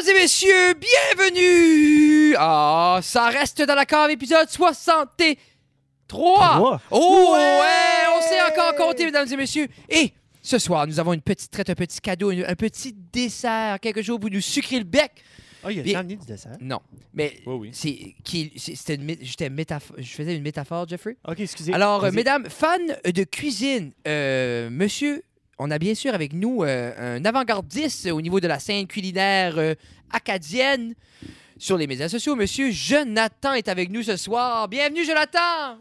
et messieurs, bienvenue! Ah, ça reste dans la cave, épisode 63. Oh, ouais, on s'est encore compté, mesdames et messieurs. Et ce soir, nous avons une petite traite, un petit cadeau, un petit dessert, quelque chose pour nous sucrer le bec. Ah, il y a amené du dessert? Non, mais oui. je faisais une métaphore, Jeffrey. OK, excusez. Alors, mesdames, fans de cuisine, monsieur, on a bien sûr avec nous un avant-gardiste au niveau de la scène culinaire acadienne sur les médias sociaux. Monsieur Jonathan est avec nous ce soir. Bienvenue, Jonathan!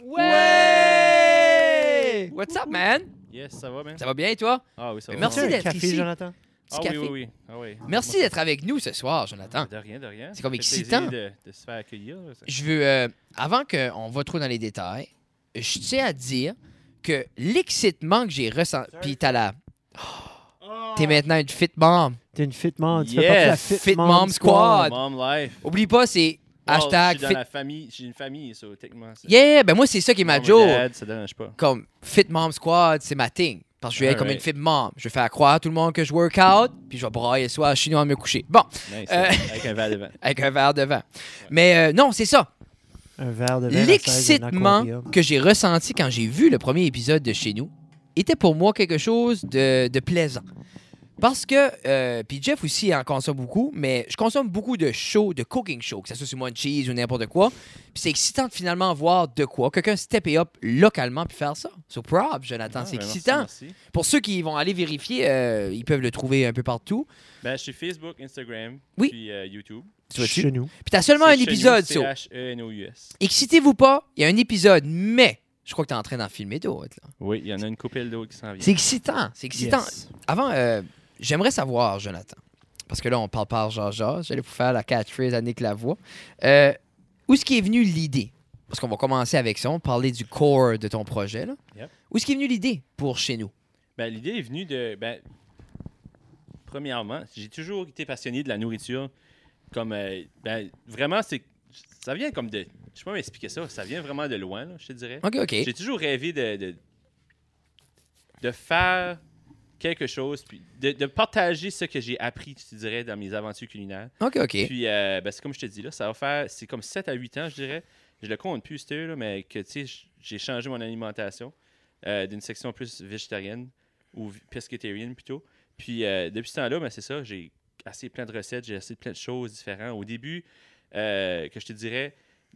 Ouais! What's up, man? Yes, ça va, man. Ça va bien, toi? Ah oui, ça va. Merci un d'être café, ici. Jonathan? Ah Petit oui, café. oui. Ah oui. Merci d'être avec nous ce soir, Jonathan. De rien, de rien. C'est comme Ça fait excitant. plaisir de se faire accueillir. Là, ça. Je veux, avant qu'on va trop dans les détails, je tiens à dire que l'excitement que j'ai ressenti... Puis t'as la... T'es maintenant une fit mom. T'es une fit mom. Tu fais Yes! partie de la Fit Mom Squad. Mom life. Oublie pas, c'est hashtag Je suis dans fit... la famille. J'ai une famille, ça, techniquement. Ça. Yeah, ben moi, c'est ça qui est ma Mom or joke. dad, ça dérange pas. Comme Fit Mom Squad, c'est ma thing. Parce que je vais être comme une Alright. fit mom. Je vais faire croire à tout le monde que je work out, puis je vais brailler le soir chez nous à me coucher. Bon, Nice. Euh, Avec un verre de vin. avec un verre de vin. Mais non, c'est ça. Un verre de verre. L'excitement que j'ai ressenti quand j'ai vu le premier épisode de Chez nous était pour moi quelque chose de plaisant. Parce que, puis Jeff aussi en consomme beaucoup, mais je consomme beaucoup de shows, de cooking shows, que ce soit sur Munchies ou n'importe quoi. Puis c'est excitant de finalement voir de quoi quelqu'un stepper up localement puis faire ça. So proud, Jonathan, Ah, c'est ben, excitant. Merci. Pour ceux qui vont aller vérifier, ils peuvent le trouver un peu partout. Ben, je suis Facebook, Instagram, Oui. puis YouTube. Tu vois-tu? Chez nous. Puis t'as seulement un C'est épisode, Chenous, so. CHENOUS. Excitez-vous pas, il y a un épisode, mais je crois que t'es en train d'en filmer d'autres. Là. Oui, il y en a une couple d'autres qui s'en viennent. C'est excitant, c'est excitant. Yes. Avant, j'aimerais savoir, Jonathan, parce que là, on parle par Georges, j'allais vous faire la catchphrase à Nick Lavoie. Où est-ce qui est venue l'idée? Parce qu'on va commencer avec ça, on va parler du core de ton projet. Là. Yep. Où est-ce qui est venue l'idée pour Chez nous? Ben, l'idée est venue de... premièrement, j'ai toujours été passionné de la nourriture. Comme, vraiment, ça vient comme de... Je sais pas m'expliquer ça. Ça vient vraiment de loin, là, je te dirais. OK. J'ai toujours rêvé de faire quelque chose, puis de partager ce que j'ai appris, tu dirais, dans mes aventures culinaires. OK. Puis, c'est comme je te dis, là, ça va faire... C'est comme 7 à 8 ans, je dirais. Je le compte plus, c'était là, mais que, tu sais, j'ai changé mon alimentation d'une section plus végétarienne ou pescatarienne, plutôt. Puis, depuis ce temps-là, c'est ça, j'ai assez plein de recettes, j'ai assez plein de choses différentes. Au début, que je te dirais,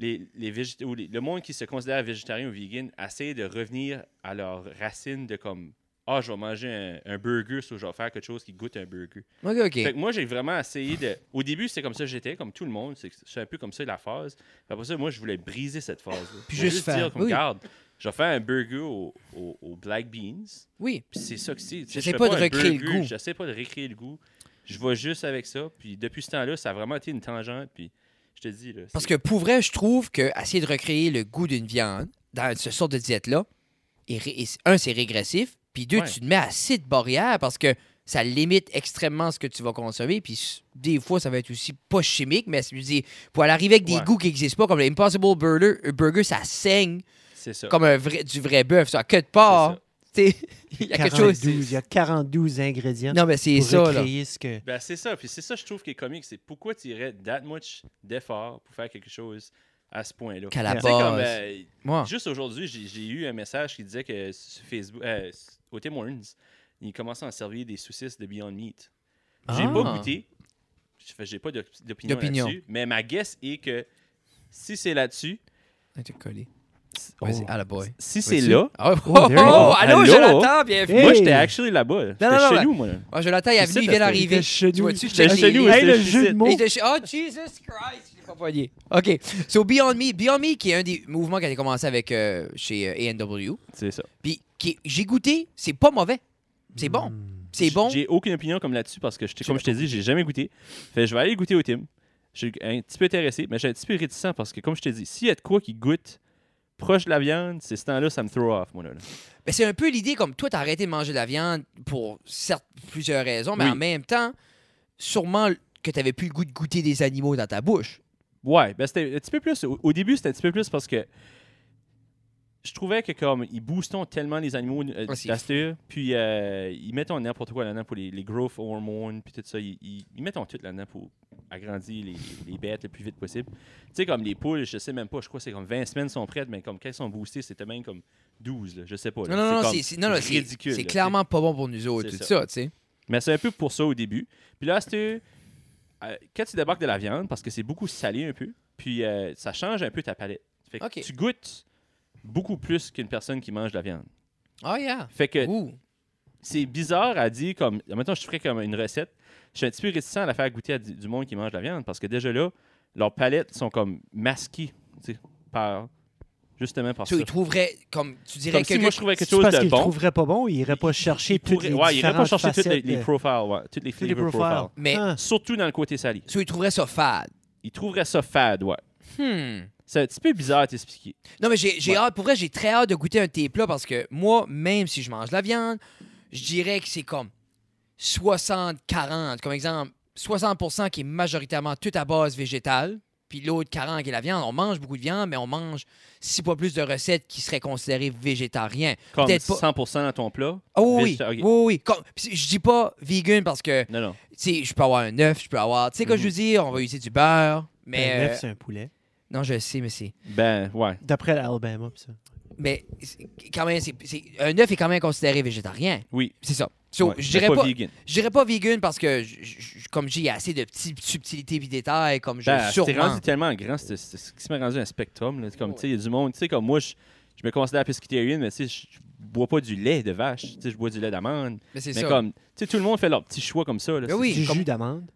le monde qui se considère végétarien ou vegan essaie de revenir à leurs racines de comme... Ah, je vais manger un burger, so je vais faire quelque chose qui goûte un burger. OK. Fait que moi, j'ai vraiment essayé de... Au début, c'était comme ça que j'étais, comme tout le monde. C'est un peu comme ça la phase. Puis après ça, moi, je voulais briser cette phase-là. Puis Je voulais juste faire, dire, comme, oui. regarde, je vais faire un burger aux black beans. Oui. Puis c'est ça que c'est. Tu sais, J'essaie je fais pas de un recréer le burger, goût. J'essaie pas de recréer le goût. Je vais juste avec ça. Puis depuis ce temps-là, ça a vraiment été une tangente. Puis je te dis... Là, Parce que pour vrai, je trouve qu'essayer de recréer le goût d'une viande dans ce sort de diète-là, c'est régressif, puis deux, Ouais. tu te mets assez de barrières parce que ça limite extrêmement ce que tu vas consommer, puis des fois, ça va être aussi pas chimique, mais je veux dire, pour aller arriver avec des Ouais. goûts qui n'existent pas, comme l'Impossible Burger, ça saigne c'est ça. comme du vrai bœuf, ça, quelque part. Tu sais, il y a quelque chose... Il y a 42 ingrédients Non, mais c'est pour ça, là. recréer ce que... Ben, c'est ça. Puis c'est ça, je trouve, qui est comique. C'est pourquoi tu irais that much d'effort pour faire quelque chose à ce point-là. Qu'à la Tu sais, comme, base. Moi. juste aujourd'hui, j'ai eu un message qui disait que sur Facebook, au Tim Hortons, ils commençaient à servir des saucisses de Beyond Meat. J'ai Ah. pas goûté. J'ai pas d'opinion D'opinion. là-dessus. Mais ma guess est que si c'est là-dessus, Ah, t'es collé. Oh. Vas-y, à la boy. si c'est Vas-y. là, Ah, Oh, there you go. allô, Allô? Jonathan, bienvenue. Hey. moi j'étais actually là-bas. J'étais non, chez ben- nous, moi. Ah, Jonathan, il est C'est venu, il ça, vient t'as d'arriver. fait chez Tu nous. vois-tu, J'étais je chez nous. Hey, j'étais le chez jeu de ici. mots. Oh, Jesus Christ, je l'ai pas poigné. OK. So, Beyond Meat, qui est un des mouvements qui a commencé avec chez A&W. C'est ça. Puis, j'ai goûté, c'est pas mauvais. C'est bon. C'est bon. J'ai aucune opinion comme là-dessus parce que, comme je t'ai dit, j'ai jamais goûté. Fait que je vais aller goûter au Tim. Je suis un petit peu intéressé, mais je suis un petit peu réticent parce que, comme je t'ai dit, s'il y a de quoi qui goûte proche de la viande, c'est ce temps-là, ça me throw off, moi. Là. Ben, c'est un peu l'idée, comme toi, t'as arrêté de manger de la viande pour certes plusieurs raisons, mais Oui. en même temps, sûrement que t'avais plus le goût de goûter des animaux dans ta bouche. Ouais, ben c'était un petit peu plus. Au début, c'était un petit peu plus parce que je trouvais que comme ils boostent tellement les animaux c'est d'asture, puis ils mettent n'importe quoi là-dedans pour les growth hormones, puis tout ça. Ils mettent tout là-dedans pour agrandit les bêtes le plus vite possible. Tu sais, comme les poules, je sais même pas, je crois que c'est comme 20 semaines sont prêtes, mais comme quand elles sont boostées, c'était même comme 12, là, je sais pas. Là. Non, comme c'est ridicule. c'est là, clairement pas bon pour nous autres, C'est tout ça. ça, tu sais. Mais c'est un peu pour ça au début. Puis là, quand tu débarques de la viande, parce que c'est beaucoup salé un peu, puis ça change un peu ta palette. Fait que Ok. tu goûtes beaucoup plus qu'une personne qui mange de la viande. Ah, yeah. Fait que Ouh. c'est bizarre à dire comme. Maintenant, je ferais comme une recette. Je suis un petit peu réticent à la faire goûter à du monde qui mange de la viande parce que déjà là, leurs palettes sont comme masquées, tu sais, justement par ça. Tu trouverais, comme tu dirais Comme que. si moi je trouvais quelque C'est chose parce de qu'il bon. le trouverait pas bon, il irait pas chercher toutes les Ouais, il irait pas différentes chercher toutes les facettes de- profiles, ouais, toutes les tous les flavor profiles. profiles. Mais Ah. Surtout dans le côté salé. tu trouverais ça fade. Il trouverait ça fade, ouais. C'est un petit peu bizarre à t'expliquer. Non, mais j'ai Ouais. hâte, pour vrai, j'ai très hâte de goûter un de tes plats parce que moi, même si je mange de la viande, je dirais que c'est comme 60-40. Comme exemple, 60% qui est majoritairement tout à base végétale, puis l'autre 40 qui est la viande. On mange beaucoup de viande, mais on mange 6 fois plus de recettes qui seraient considérées végétariens. Comme Peut-être pas. 100% dans ton plat. Oh oui, Végéta- ok. oui, oui. Je dis pas vegan parce que, tu Non. sais, je peux avoir un œuf, je peux avoir. Tu sais, quand je veux dire, on va utiliser du beurre, mais. Un œuf, c'est un poulet. Non, je sais, mais c'est. Ben, ouais. D'après l'Alabama, pis ça. Mais quand même, un œuf est quand même considéré végétarien. Oui. C'est ça. So, Ouais, je mais dirais pas, vegan. je dirais pas vegan parce que, comme je dis, il y a assez de petites subtilités et détails, comme je Ben, c'est sûrement. rendu tellement grand, c'est ce qui m'a rendu un spectrum. Là. Comme, tu sais, il y a du monde, tu sais, comme moi, je me considère pescatarian, mais tu sais, je bois pas du lait de vache. Tu sais, je bois du lait d'amande. Mais c'est Mais ça. comme, tu sais, tout le monde fait leur petit choix comme ça. Là. Ben oui. Du comme- jus d'amande.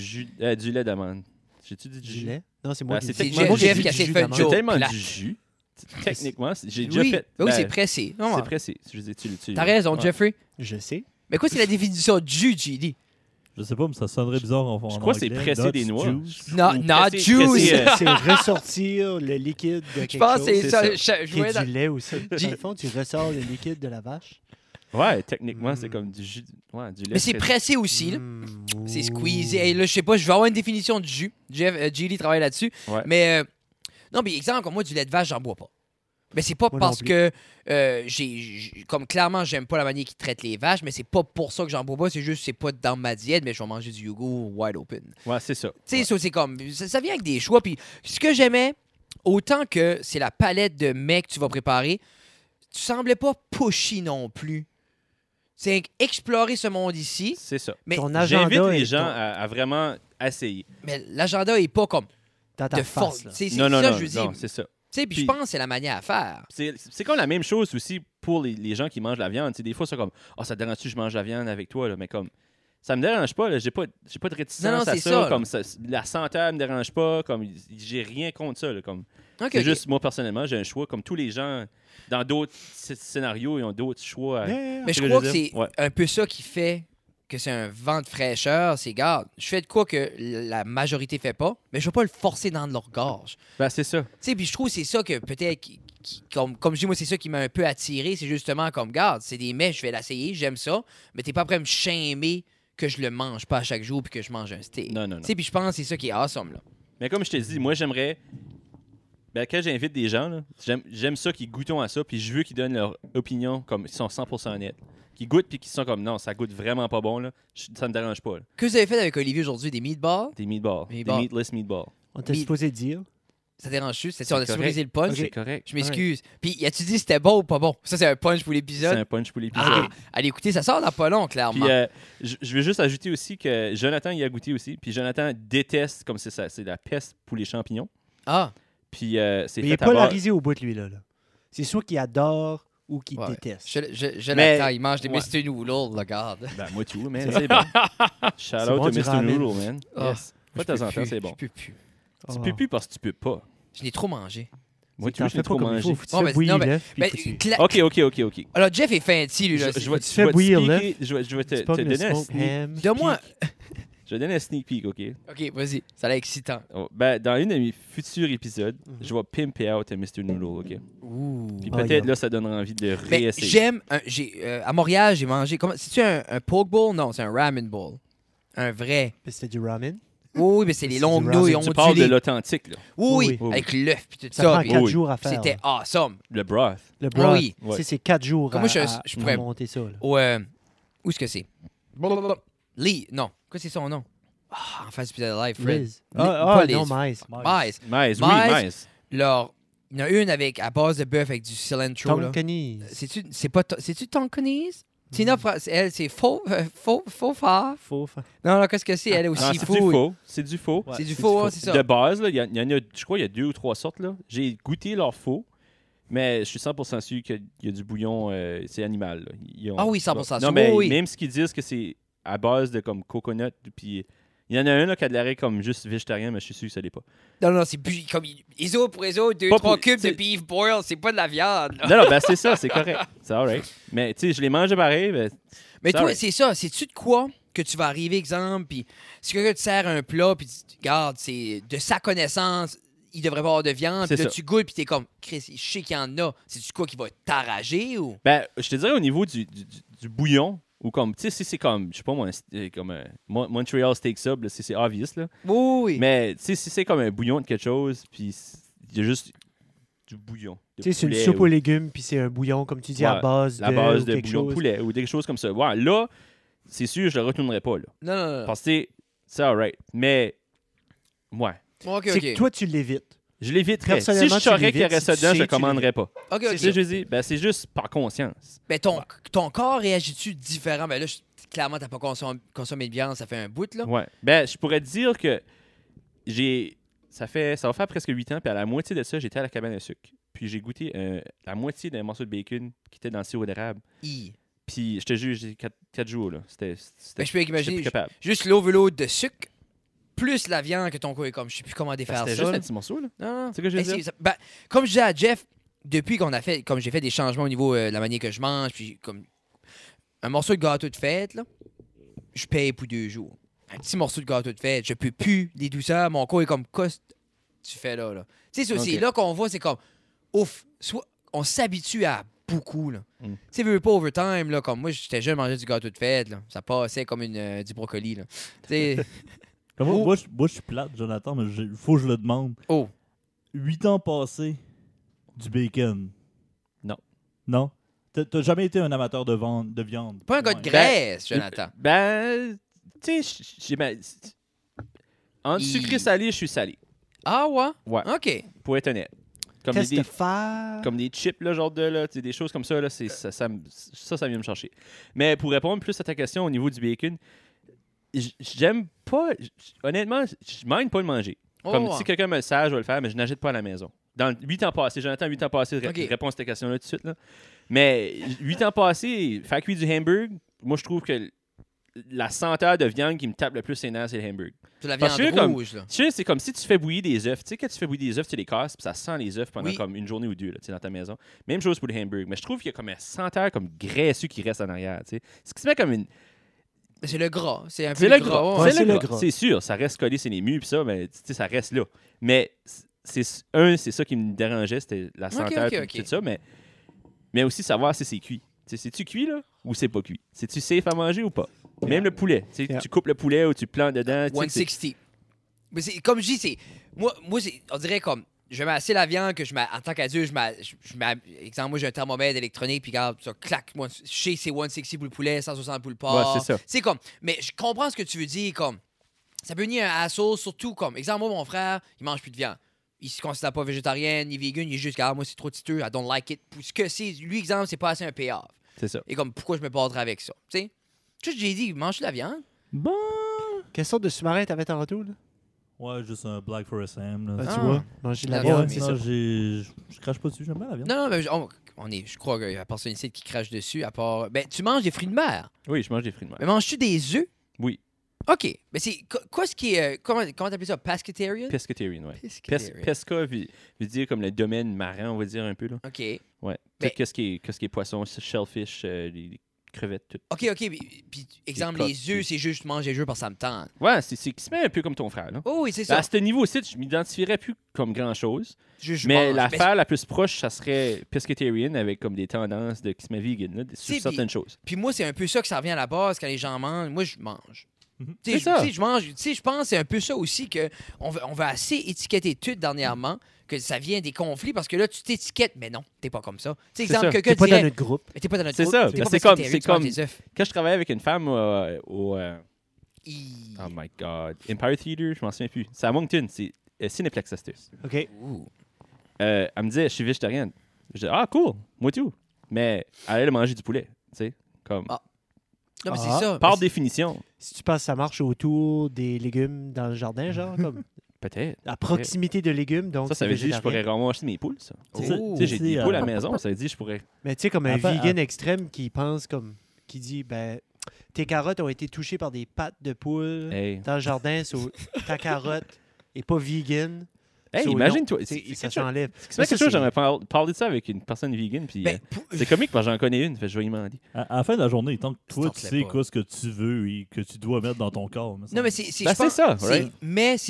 Du lait d'amande. J'ai-tu dit du Du jus? lait. Non, c'est moi Ben, qui c'est dis. techniquement- Moi, j'ai Jeff dit qui a du essayé de jus faire d'amande. Joe, C'est tellement plate. du jus. Techniquement, j'ai déjà Oui, fait. oui, ben, c'est pressé. Non, C'est pressé. Je veux dire, tu T'as raison, ouais. Jeffrey. Je sais. Mais quoi, c'est la définition de jus, JD? Je sais pas, mais ça sonnerait bizarre en Je crois que c'est anglais. presser Nuts, des noix. juice. Non, Ou not presser- juice. presser, C'est ressortir le liquide de quelque Je pense que chose. c'est c'est ça. ça. Je Qui voyais est dans- du lait aussi. Dans le fond, tu ressors le liquide de la vache. Ouais, techniquement, c'est comme du jus. Ouais, du lait. Mais c'est pressé. pressé aussi, là. Mm, C'est ouh. squeezé. Hey, là, je sais pas, je vais avoir une définition de jus. JD travaille là-dessus. Ouais. Mais, non, mais exemple, comme moi, du lait de vache, j'en bois pas. Mais c'est pas Moi non parce plus. que, comme clairement, j'aime pas la manière qu'ils traitent les vaches, mais c'est pas pour ça que j'en bois pas. C'est juste, c'est pas dans ma diète, mais je vais manger du yogourt wide open. Ouais, c'est ça. Tu sais, Ouais. ça, c'est comme. Ça vient avec des choix. Puis ce que j'aimais, autant que c'est la palette de mets que tu vas préparer, tu semblais pas pushy non plus. C'est explorer ce monde ici. C'est ça. Mais, Ton J'invite agenda les est gens ton- à vraiment essayer. mais l'agenda est pas comme dans ta de face. force. là. C'est Non, non, ça, non, je veux dire. non, c'est ça. Tu sais, puis je Puis- pense que c'est la manière à faire. C'est comme la même chose aussi pour les gens qui mangent la viande. Tu sais, des fois, c'est comme « Ah, ça te dérange-tu que je mange la viande avec toi? » là? Mais comme, ça me dérange pas. Là. J'ai pas de réticence Non, non, à c'est ça. ça, là. Comme la santé, elle me dérange pas. Comme, j'ai rien contre ça. Là, comme, Ok, c'est ok. juste, moi, personnellement, j'ai un choix. Comme tous les gens, dans d'autres scénarios, ils ont d'autres choix. Yeah. Mais je ce que crois je que veux dire. c'est Ouais. un peu ça qui fait que c'est un vent de fraîcheur. C'est, garde, je fais de quoi que la majorité fait pas, mais je vais pas le forcer dans leur gorge. Ben, c'est ça. Tu sais, puis je trouve que c'est ça que peut-être, comme je dis, moi, c'est ça qui m'a un peu attiré. C'est justement comme, garde, c'est des mets, je vais l'essayer, j'aime ça, mais t'es pas prêt à me shamer que je le mange pas à chaque jour puis que je mange un steak. Non, non, non. Tu sais, puis je pense que c'est ça qui est awesome, là. Mais comme je t'ai dit, moi, j'aimerais. Ben, quand j'invite des gens, là, j'aime ça qu'ils goûtent à ça, puis je veux qu'ils donnent leur opinion comme ils sont 100% honnêtes. Qu'ils goûtent, puis qu'ils sont comme non, ça goûte vraiment pas bon, là. Ça me dérange pas. Là. Que vous avez fait avec Olivier aujourd'hui, des meatballs? Des meatballs. Meatballs. Des meatless meatballs. On t'a Mi- supposé dire. Ça dérange-tu? C'est ça, on a correct. brisé le punch? C'est correct. Je m'excuse. Puis, as-tu dit c'était bon ou pas bon? Ça, c'est un punch pour C'est l'épisode. un punch pour l'épisode. Ah, allez écouter, ça sort dans pas long, clairement. Puis je veux juste ajouter aussi que Jonathan y a goûté aussi. Puis Jonathan déteste, comme c'est ça, c'est la peste pour les champignons. Ah, Puis c'est Mais il est fait à base. polarisé au bout de lui, là. C'est soit qu'il adore ou qu'il Ouais. déteste. je Mais- l'attends. Il mange des ouais. Mr. Noodles, regarde. Ben, moi tout, man. C'est bon. Shout C'est out bon, to du Mr. ramen. Noodle, man. Ah, Yes. Pas de temps en temps, c'est bon. Je peux plus. Oh. Tu peux plus parce que tu peux pas. Je l'ai trop mangé. Moi, Tu tu veux, t'en je fais l'ai pas trop comme il mangé. faut. Tu Oh, fais mais- bouillir non, l'œuf, puis Ben, faut que tu- OK. Alors, Jeff est fancy, lui. Là. Je vais Tu fais te bouillir sneaker- je vais te tu pognes le donner un smoked sneak. ham. Donne-moi. Je vais donner un sneak peek, OK? Ok, vas-y. Ça a l'air excitant. Oh, ben, dans une de mes futurs épisodes, Mhm. je vais pimper out un Mr. Noodle, OK? Ouh. Puis Ah, peut-être yeah. là, ça donnera envie de Mais réessayer. j'aime. À Montréal, j'ai mangé. C'est-tu un poke bowl? Non, c'est un ramen bowl. Un vrai. Puis c'était du ramen. Oui, mais c'est les C'est longues du ramen. nouilles Tu parles de ondulées. l'authentique, là. Oui, Oui. avec l'œuf puis tout Ça ça. prend puis 4 oui. jours à faire. C'était là. awesome. Le broth. Le broth. Oui. Ouais. C'est 4 jours Comme à, moi, je pourrais- à monter ça. Là. Où est-ce que c'est? Lee. Non. Quoi, c'est son nom? En face du épisode de Live, Fred. Liz. Pas Liz. Non, Miles. Miles. Miles, oui, Miles. Miles. Alors, il y en a une à base de bœuf avec du cilantro. là. Tonkanis. C'est-tu Tonkanis? Tina, elle, c'est faux phare. Faux. Non, qu'est-ce que c'est? Elle est Non, aussi c'est faux. du faux. C'est du faux. Ouais, C'est du c'est faux, du hein, c'est ça. De base, là, il y en a, je crois, il y a 2 ou 3 sortes. Là. J'ai goûté leur faux, mais je suis 100% sûr qu'il y a du bouillon, c'est animal. Là. Ah oui, 100% sûr. Non, mais oui. même ce qu'ils disent que c'est à base de comme coconut, puis il y en a un là, qui a de l'arrêt comme juste végétarien, mais je suis sûr que ça l'est pas. Non, c'est comme Iso pour Iso, 2-3 Pas pour- cubes de c'est- beef boil, c'est pas de la viande. là. Non, ben c'est ça, c'est correct. C'est alright. Mais tu sais, je les mange pareil. Mais toi, Sorry. c'est ça. C'est-tu de quoi que tu vas arriver, exemple, puis si quelqu'un te sert un plat, puis tu regardes, c'est de sa connaissance, il devrait pas avoir de viande, C'est puis là, ça. tu goûtes, puis t'es comme, Chris, je sais qu'il y en a. C'est-tu quoi qui va t'arrager ou. Ben, je te dirais au niveau du bouillon, ou comme, tu sais, si c'est comme, je sais pas moi, comme un Montreal steak sub, là, c'est obvious, là. Oui. Mais, tu sais, si c'est comme un bouillon de quelque chose, puis il y a juste du bouillon. de Tu sais, c'est une poulet soupe ou- aux légumes, puis c'est un bouillon, comme tu dis, à Ouais, base la de, base ou de quelque bouillon de chose. poulet, ou des choses comme ça. Ouais, là, c'est sûr, je le retournerai pas, là. Non. Parce que c'est alright. Mais, ouais. OK, C'est que toi, tu l'évites. Je l'éviterais. Si Personnellement, je saurais tu qu'il y aurait l'évites. ça Si dedans, tu je le sais, tu commanderais pas. OK, Tu sais, je dis, ben, c'est juste par conscience. Ben, ton corps réagit-tu différent? Ben là, clairement, t'as pas consommé de viande, ça fait un bout, là. Ouais. Ben, je pourrais te dire que ça va faire presque 8 ans, puis à la moitié de ça, j'étais à la cabane à sucre. Puis j'ai goûté la moitié d'un morceau de bacon qui était dans le sirop d'érable. Puis je te jure, j'ai 4 jours, là. Ben, je peux j'étais imaginer, plus capable. juste l'overload de sucre, plus la viande que ton corps est comme, je sais plus comment défaire C'était ça. juste là. un petit morceau, là. Non. C'est ce que je veux Ben, dire? ben, comme je disais à Jeff, depuis comme j'ai fait des changements au niveau de la manière que je mange, puis comme un morceau de gâteau de fête, là, je paye pour 2 jours. Un petit morceau de gâteau de fête, je peux plus des douceurs, mon corps est comme, qu'est-ce que tu fais là? Tu sais, c'est aussi Ok. là qu'on voit, c'est comme, ouf, on s'habitue à beaucoup, là. Mm. Tu sais, veux pas overtime, là, comme moi, j'étais jeune, manger du gâteau de fête, là. Ça passait comme du brocoli, là. Tu sais, Moi, je suis plate, Jonathan, mais il faut que je le demande. oh, 8 ans passés, du bacon. Non. Non? T'as jamais été un amateur de viande? pas un gars de Ouais. graisse, Jonathan. Ben, tu sais, entre sucré et salé, je suis salé. Ah ouais? Ouais, OK. pour être honnête. Comme Test des, de fer. comme des chips, là, genre de, là, tu sais, des choses comme ça, là, ça vient me chercher. Mais pour répondre plus à ta question au niveau du bacon, j'aime pas, honnêtement, je mange pas le manger. Oh, Comme ouais. si quelqu'un me le sert, je vais le faire, mais je n'achète pas à la maison. Dans 8 ans passés, Jonathan, 8 ans passés, Ok. réponse à ta question-là tout de suite. Là. Mais 8 ans passés, faire cuire du hamburger, moi, je trouve que la senteur de viande qui me tape le plus les nerfs, c'est le hamburger. C'est la Parce viande que comme- rouge, là. Tu sais, c'est comme si tu fais bouillir des œufs. Tu sais, quand tu fais bouillir des œufs, tu les casses, puis ça sent les œufs pendant Oui. comme une journée ou deux là, tu sais, dans ta maison. Même chose pour le hamburger. Mais je trouve qu'il y a comme un senteur comme graisseux qui reste en arrière. Tu sais. Ce qui se met comme une. Mais c'est le gras. C'est un peu C'est le gras. ouais. Ouais, c'est c'est le le gras. gras. C'est sûr, ça reste collé sur les murs, puis ça, mais tu sais, ça reste là. Mais c'est ça qui me dérangeait, c'était la senteur, ok, puis ok. tout ça. Mais aussi savoir si c'est cuit. Tu sais, c'est-tu cuit, là, ou c'est pas cuit? C'est-tu safe à manger ou pas? Même le poulet. Tu sais, Yeah. tu coupes le poulet ou tu plantes dedans. tu sais, 160. Mais c'est, comme je dis, c'est. Moi on dirait comme. Je mets assez la viande que en tant qu'adulte, exemple, moi j'ai un thermomètre électronique, puis regarde, ça claque, moi, je sais c'est 160 pour le poulet, 160 pour le porc. Ouais, c'est ça. C'est comme, mais je comprends ce que tu veux dire, comme, ça peut venir un assaut, surtout comme, exemple, moi, mon frère, il mange plus de viande. Il se considère pas végétarien, ni vegan, il est juste, regarde, moi, c'est trop titeux, I don't like it. Pour ce que c'est, lui, exemple, c'est pas assez un payoff. C'est ça. Et comme, pourquoi je me battrais avec ça? Tu sais? Juste, j'ai dit, mange de la viande. Bon. Quelle sorte de sous-marin t'avais tantôt, là? Ouais, juste un Black Forest Ham. Là. Ben, Ah. tu vois, manger de la La viande, viande, c'est non, ça. je crache pas dessus, j'aime bien la viande. Non, mais je crois qu'il y a personne ici qui crache dessus, à part. Ben, tu manges des fruits de mer. Oui, je mange des fruits de mer. Mais manges-tu des œufs? Oui. OK. Mais c'est. Quoi ce qui est. Comment t'appelles ça? Pescatarian? Pescatarian, oui. Pescatarian. Pesca veut dire comme le domaine marin, on va dire un peu. Là. OK. Ouais. Mais- Peut-être qu'est-ce qui est poisson, shellfish, les crevettes, tout. OK. Puis, exemple, coques, les œufs, c'est juste je mange des œufs parce que ça me tente. Ouais, c'est qui se met un peu comme ton frère. Là. Oh oui, c'est À ça. ce niveau-ci, je m'identifierais plus comme grand-chose. Je Mais mange. l'affaire la plus proche, ça serait pescatarian avec comme des tendances de qui se met vegan là, sur C'est certaines choses. Puis moi, c'est un peu ça que ça revient à la base quand les gens mangent. Moi, je mange. Mhm. Tu sais, C'est ça. je mange. Tu sais, je pense que c'est un peu ça aussi que on va assez étiqueter tout dernièrement, que ça vient des conflits parce que là, tu t'étiquettes, mais non, t'es pas comme ça. Tu sais, C'est exemple, ça. quelqu'un T'es pas dans dirait, notre groupe. mais t'es pas dans notre C'est groupe, ça. t'es Ben, pas c'est comme- pescatarian, c'est tu manges comme- des œufs. Quand je travaillais avec une femme Oh my God. Empire Theater, je m'en souviens plus. C'est à Moncton, c'est Cineplex Sisters. OK. Ouh. Elle me disait, je suis végétarienne. Je dis, ah, cool, moi tout. Mais elle allait manger du poulet, tu sais. Comme, Ah. Non, mais Ah. c'est ça. par Mais définition, Si tu penses que ça marche autour des légumes dans le jardin, genre, comme peut-être. à proximité de légumes, donc Ça veut dire que je pourrais vraiment acheter mes poules, ça. Oh. Tu sais, j'ai des C'est, poules à la maison, ça veut dire que je pourrais. Mais tu sais, comme un Enfin, vegan extrême qui pense comme... qui dit, ben, tes carottes ont été touchées par des pattes de poule Hey, dans le jardin, so, ta carotte est pas vegan. hey so, imagine-toi. non, C'est tu sais, ça quelque chose- s'enlève. c'est quelque chose, j'aimerais parler de ça avec une personne vegan, puis Ben, c'est comique parce que j'en connais une, fait que je vais y demander. À la fin de la journée, tant que toi, Ça tu te sais plaît pas. quoi ce que tu veux et que tu dois mettre dans ton corps. Non, mais c'est Ben, je pense- c'est ça, c'est- right? Mais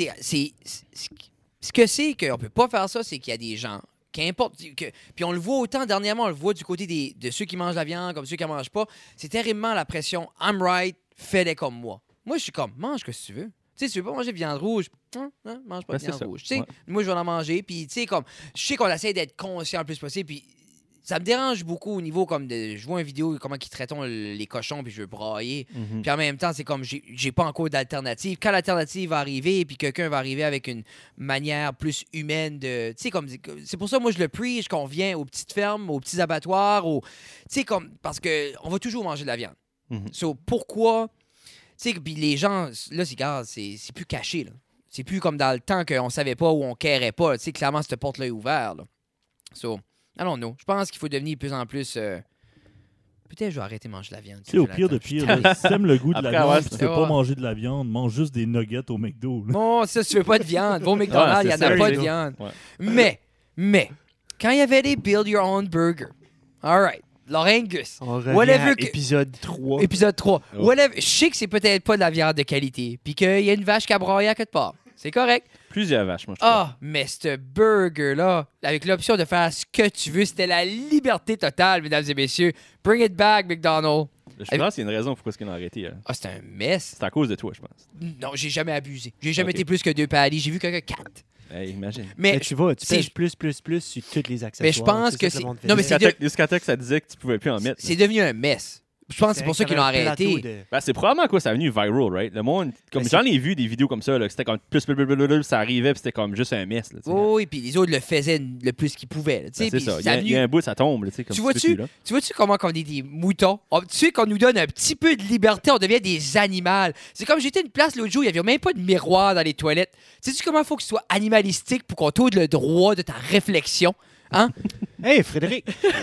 ce que c'est qu'on peut pas faire ça, c'est qu'il y a des gens, qu'importe, puis on le voit autant dernièrement, on le voit du côté de ceux qui mangent la viande comme ceux qui en mangent pas. C'est terriblement la pression. I'm right, fais-les comme moi. Moi, je suis comme, mange ce que tu veux. Tu sais, si tu veux pas manger de viande rouge, mange pas Ben, de c'est viande ça. rouge. Tu sais, Ouais. moi, je vais en manger, puis tu sais, comme, je sais qu'on essaie d'être conscient le plus possible, puis ça me dérange beaucoup au niveau comme de. Je vois une vidéo comment ils traitent les cochons, puis je veux brailler. Mhm. Puis en même temps, c'est comme j'ai pas encore d'alternative. Quand l'alternative va arriver, puis quelqu'un va arriver avec une manière plus humaine de. Tu sais, comme. C'est pour ça, moi, je le preach qu'on vient aux petites fermes, aux petits abattoirs, tu sais, comme. Parce qu'on va toujours manger de la viande. Mhm. So, pourquoi. Tu sais, puis les gens, là, c'est plus caché, là. C'est plus comme dans le temps qu'on savait pas ou on carait pas. Tu sais, clairement, cette porte-là est ouverte, là. So, allons-nous. Je pense qu'il faut devenir de plus en plus. Peut-être que je vais arrêter de manger de la viande. Tu sais, au pire de pire, là, si t'aimes le goût de la Après avoir viande, tu ça. peux pas manger de la viande, mange juste des nuggets au McDo. là. Bon, ça, si tu veux pas de viande, va au McDonald's, il Ouais, n'y en a c'est pas ça, de oui. viande. Ouais. Mais, quand il y avait des Build Your Own Burger, all right, Lauringus, On revient Whatever à que- épisode 3. épisode 3, Oh. whatever, je sais que c'est peut-être pas de la viande de qualité, puis qu'il y a une vache qui a broyé à quelque part. C'est correct. Plusieurs vaches, moi, je trouve. Ah, mais ce burger-là, avec l'option de faire ce que tu veux, c'était la liberté totale, mesdames et messieurs. Bring it back, McDonald's. Je pense qu'il y a une raison pourquoi ils l'ont arrêté. Hein. Ah, c'était un mess. C'est à cause de toi, je pense. Non, j'ai jamais abusé. J'ai jamais Ok. été plus que 2 palis. J'ai vu quelqu'un 4. Hey, imagine. Mais tu vois, tu c'est- pèses plus sur toutes les accessoires. Mais je pense que ça c'est- le monde fait. non, mais c'est Discothèque, ça disait que tu pouvais plus en mettre. C'est devenu un mess. Je pense que c'est pour ça qu'ils l'ont arrêté. Ben, c'est probablement quoi, ça a venu viral, right? Le monde, comme Ben, j'en ai vu des vidéos comme ça, là, que c'était comme plus, ça arrivait, puis c'était comme juste un mess. Là, tu sais. Oui, puis les autres le faisaient le plus qu'ils pouvaient. là, tu sais, Ben, c'est puis ça. ça a Il y a un bout, ça tombe. Là, tu sais, comme Tu tu vois-tu? peux plus, là. Tu vois-tu comment on est des moutons? Tu sais qu'on nous donne un petit peu de liberté, on devient des animaux. C'est comme j'étais à une place l'autre jour, il n'y avait même pas de miroir dans les toilettes. Sais-tu comment il faut que ce soit animalistique pour qu'on t'ôte le droit de ta réflexion? Hein? Hey, Frédéric!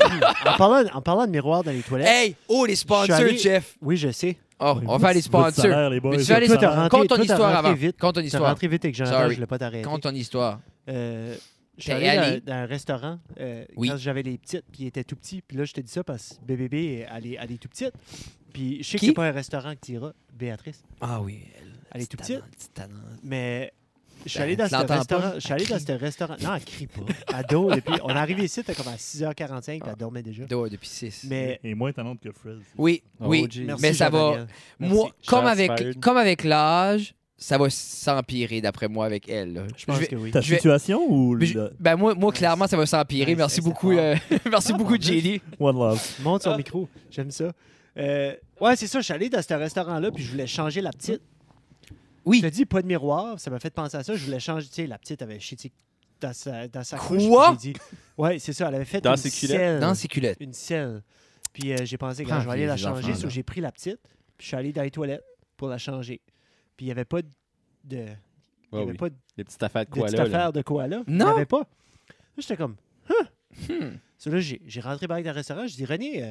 en parlant de miroir dans les toilettes. Hey! Oh, les je suis sponsors, allé- Jeff! Oui, je sais. Oh, on va faire les Votre sponsors. salaire, les boys, Mais tu votre vas aller- Toi, t'as salaire. rentré- Conte ton toi, t'as histoire rentré avant. vite. Conte ton T'as histoire. rentré vite avec Jonathan, Sorry. je ne l'ai pas t'arrêter. Conte ton histoire. Je suis T'es allé allé? dans un restaurant Oui. quand j'avais les petites, puis ils étaient tout petits. Puis là, je te dis ça parce que BBB, elle est tout petite. Puis je sais que Qui? c'est pas un restaurant que tu iras, Béatrice. Ah oui, Elle est toute petite. petite. Mais je suis Ben, allé dans tu ce l'entends restaurant. pas? Je suis allé Elle dans crie. ce restaurant. Non, elle crie pas. Elle dort depuis. On est arrivé ici, c'était comme à 6h45, puis elle dormait déjà. Depuis 6. Mais Et moins talente que Fred. Oui, Oh, oui. Jay. merci, Mais ça va. Jean-Daniel. Merci. Moi, Shots fired. comme avec l'âge, ça va s'empirer d'après moi avec elle. là. Je pense vais- que oui. Ta Je vais- situation ou mais je- le ben moi, clairement, ça va s'empirer. Nice, Merci c'est beaucoup, fort. merci beaucoup, JD. One Love? Monte son micro. J'aime ça. Ouais, c'est ça. Je suis allé dans ce restaurant-là, puis je voulais changer la petite. Oui. Je te dis, pas de miroir. Ça m'a fait penser à ça. Je voulais changer. Tu sais, la petite avait chié dans sa couche. Quoi? Puis j'ai dit, ouais, c'est ça. Elle avait fait Dans une ses culottes? selle. Dans ses culottes. Une selle. Puis j'ai pensé que Prends je vais aller la les changer. enfants, So, là. j'ai pris la petite, puis je suis allé dans les toilettes pour la changer. Puis il n'y avait pas de. Il y Ouais, avait oui. pas de Les petites affaires de petite koala. là. affaire de koala. Il n'y Non. avait pas. Là, j'étais comme. Hmm. So, là, j'ai rentré back dans le restaurant. Je dis, René,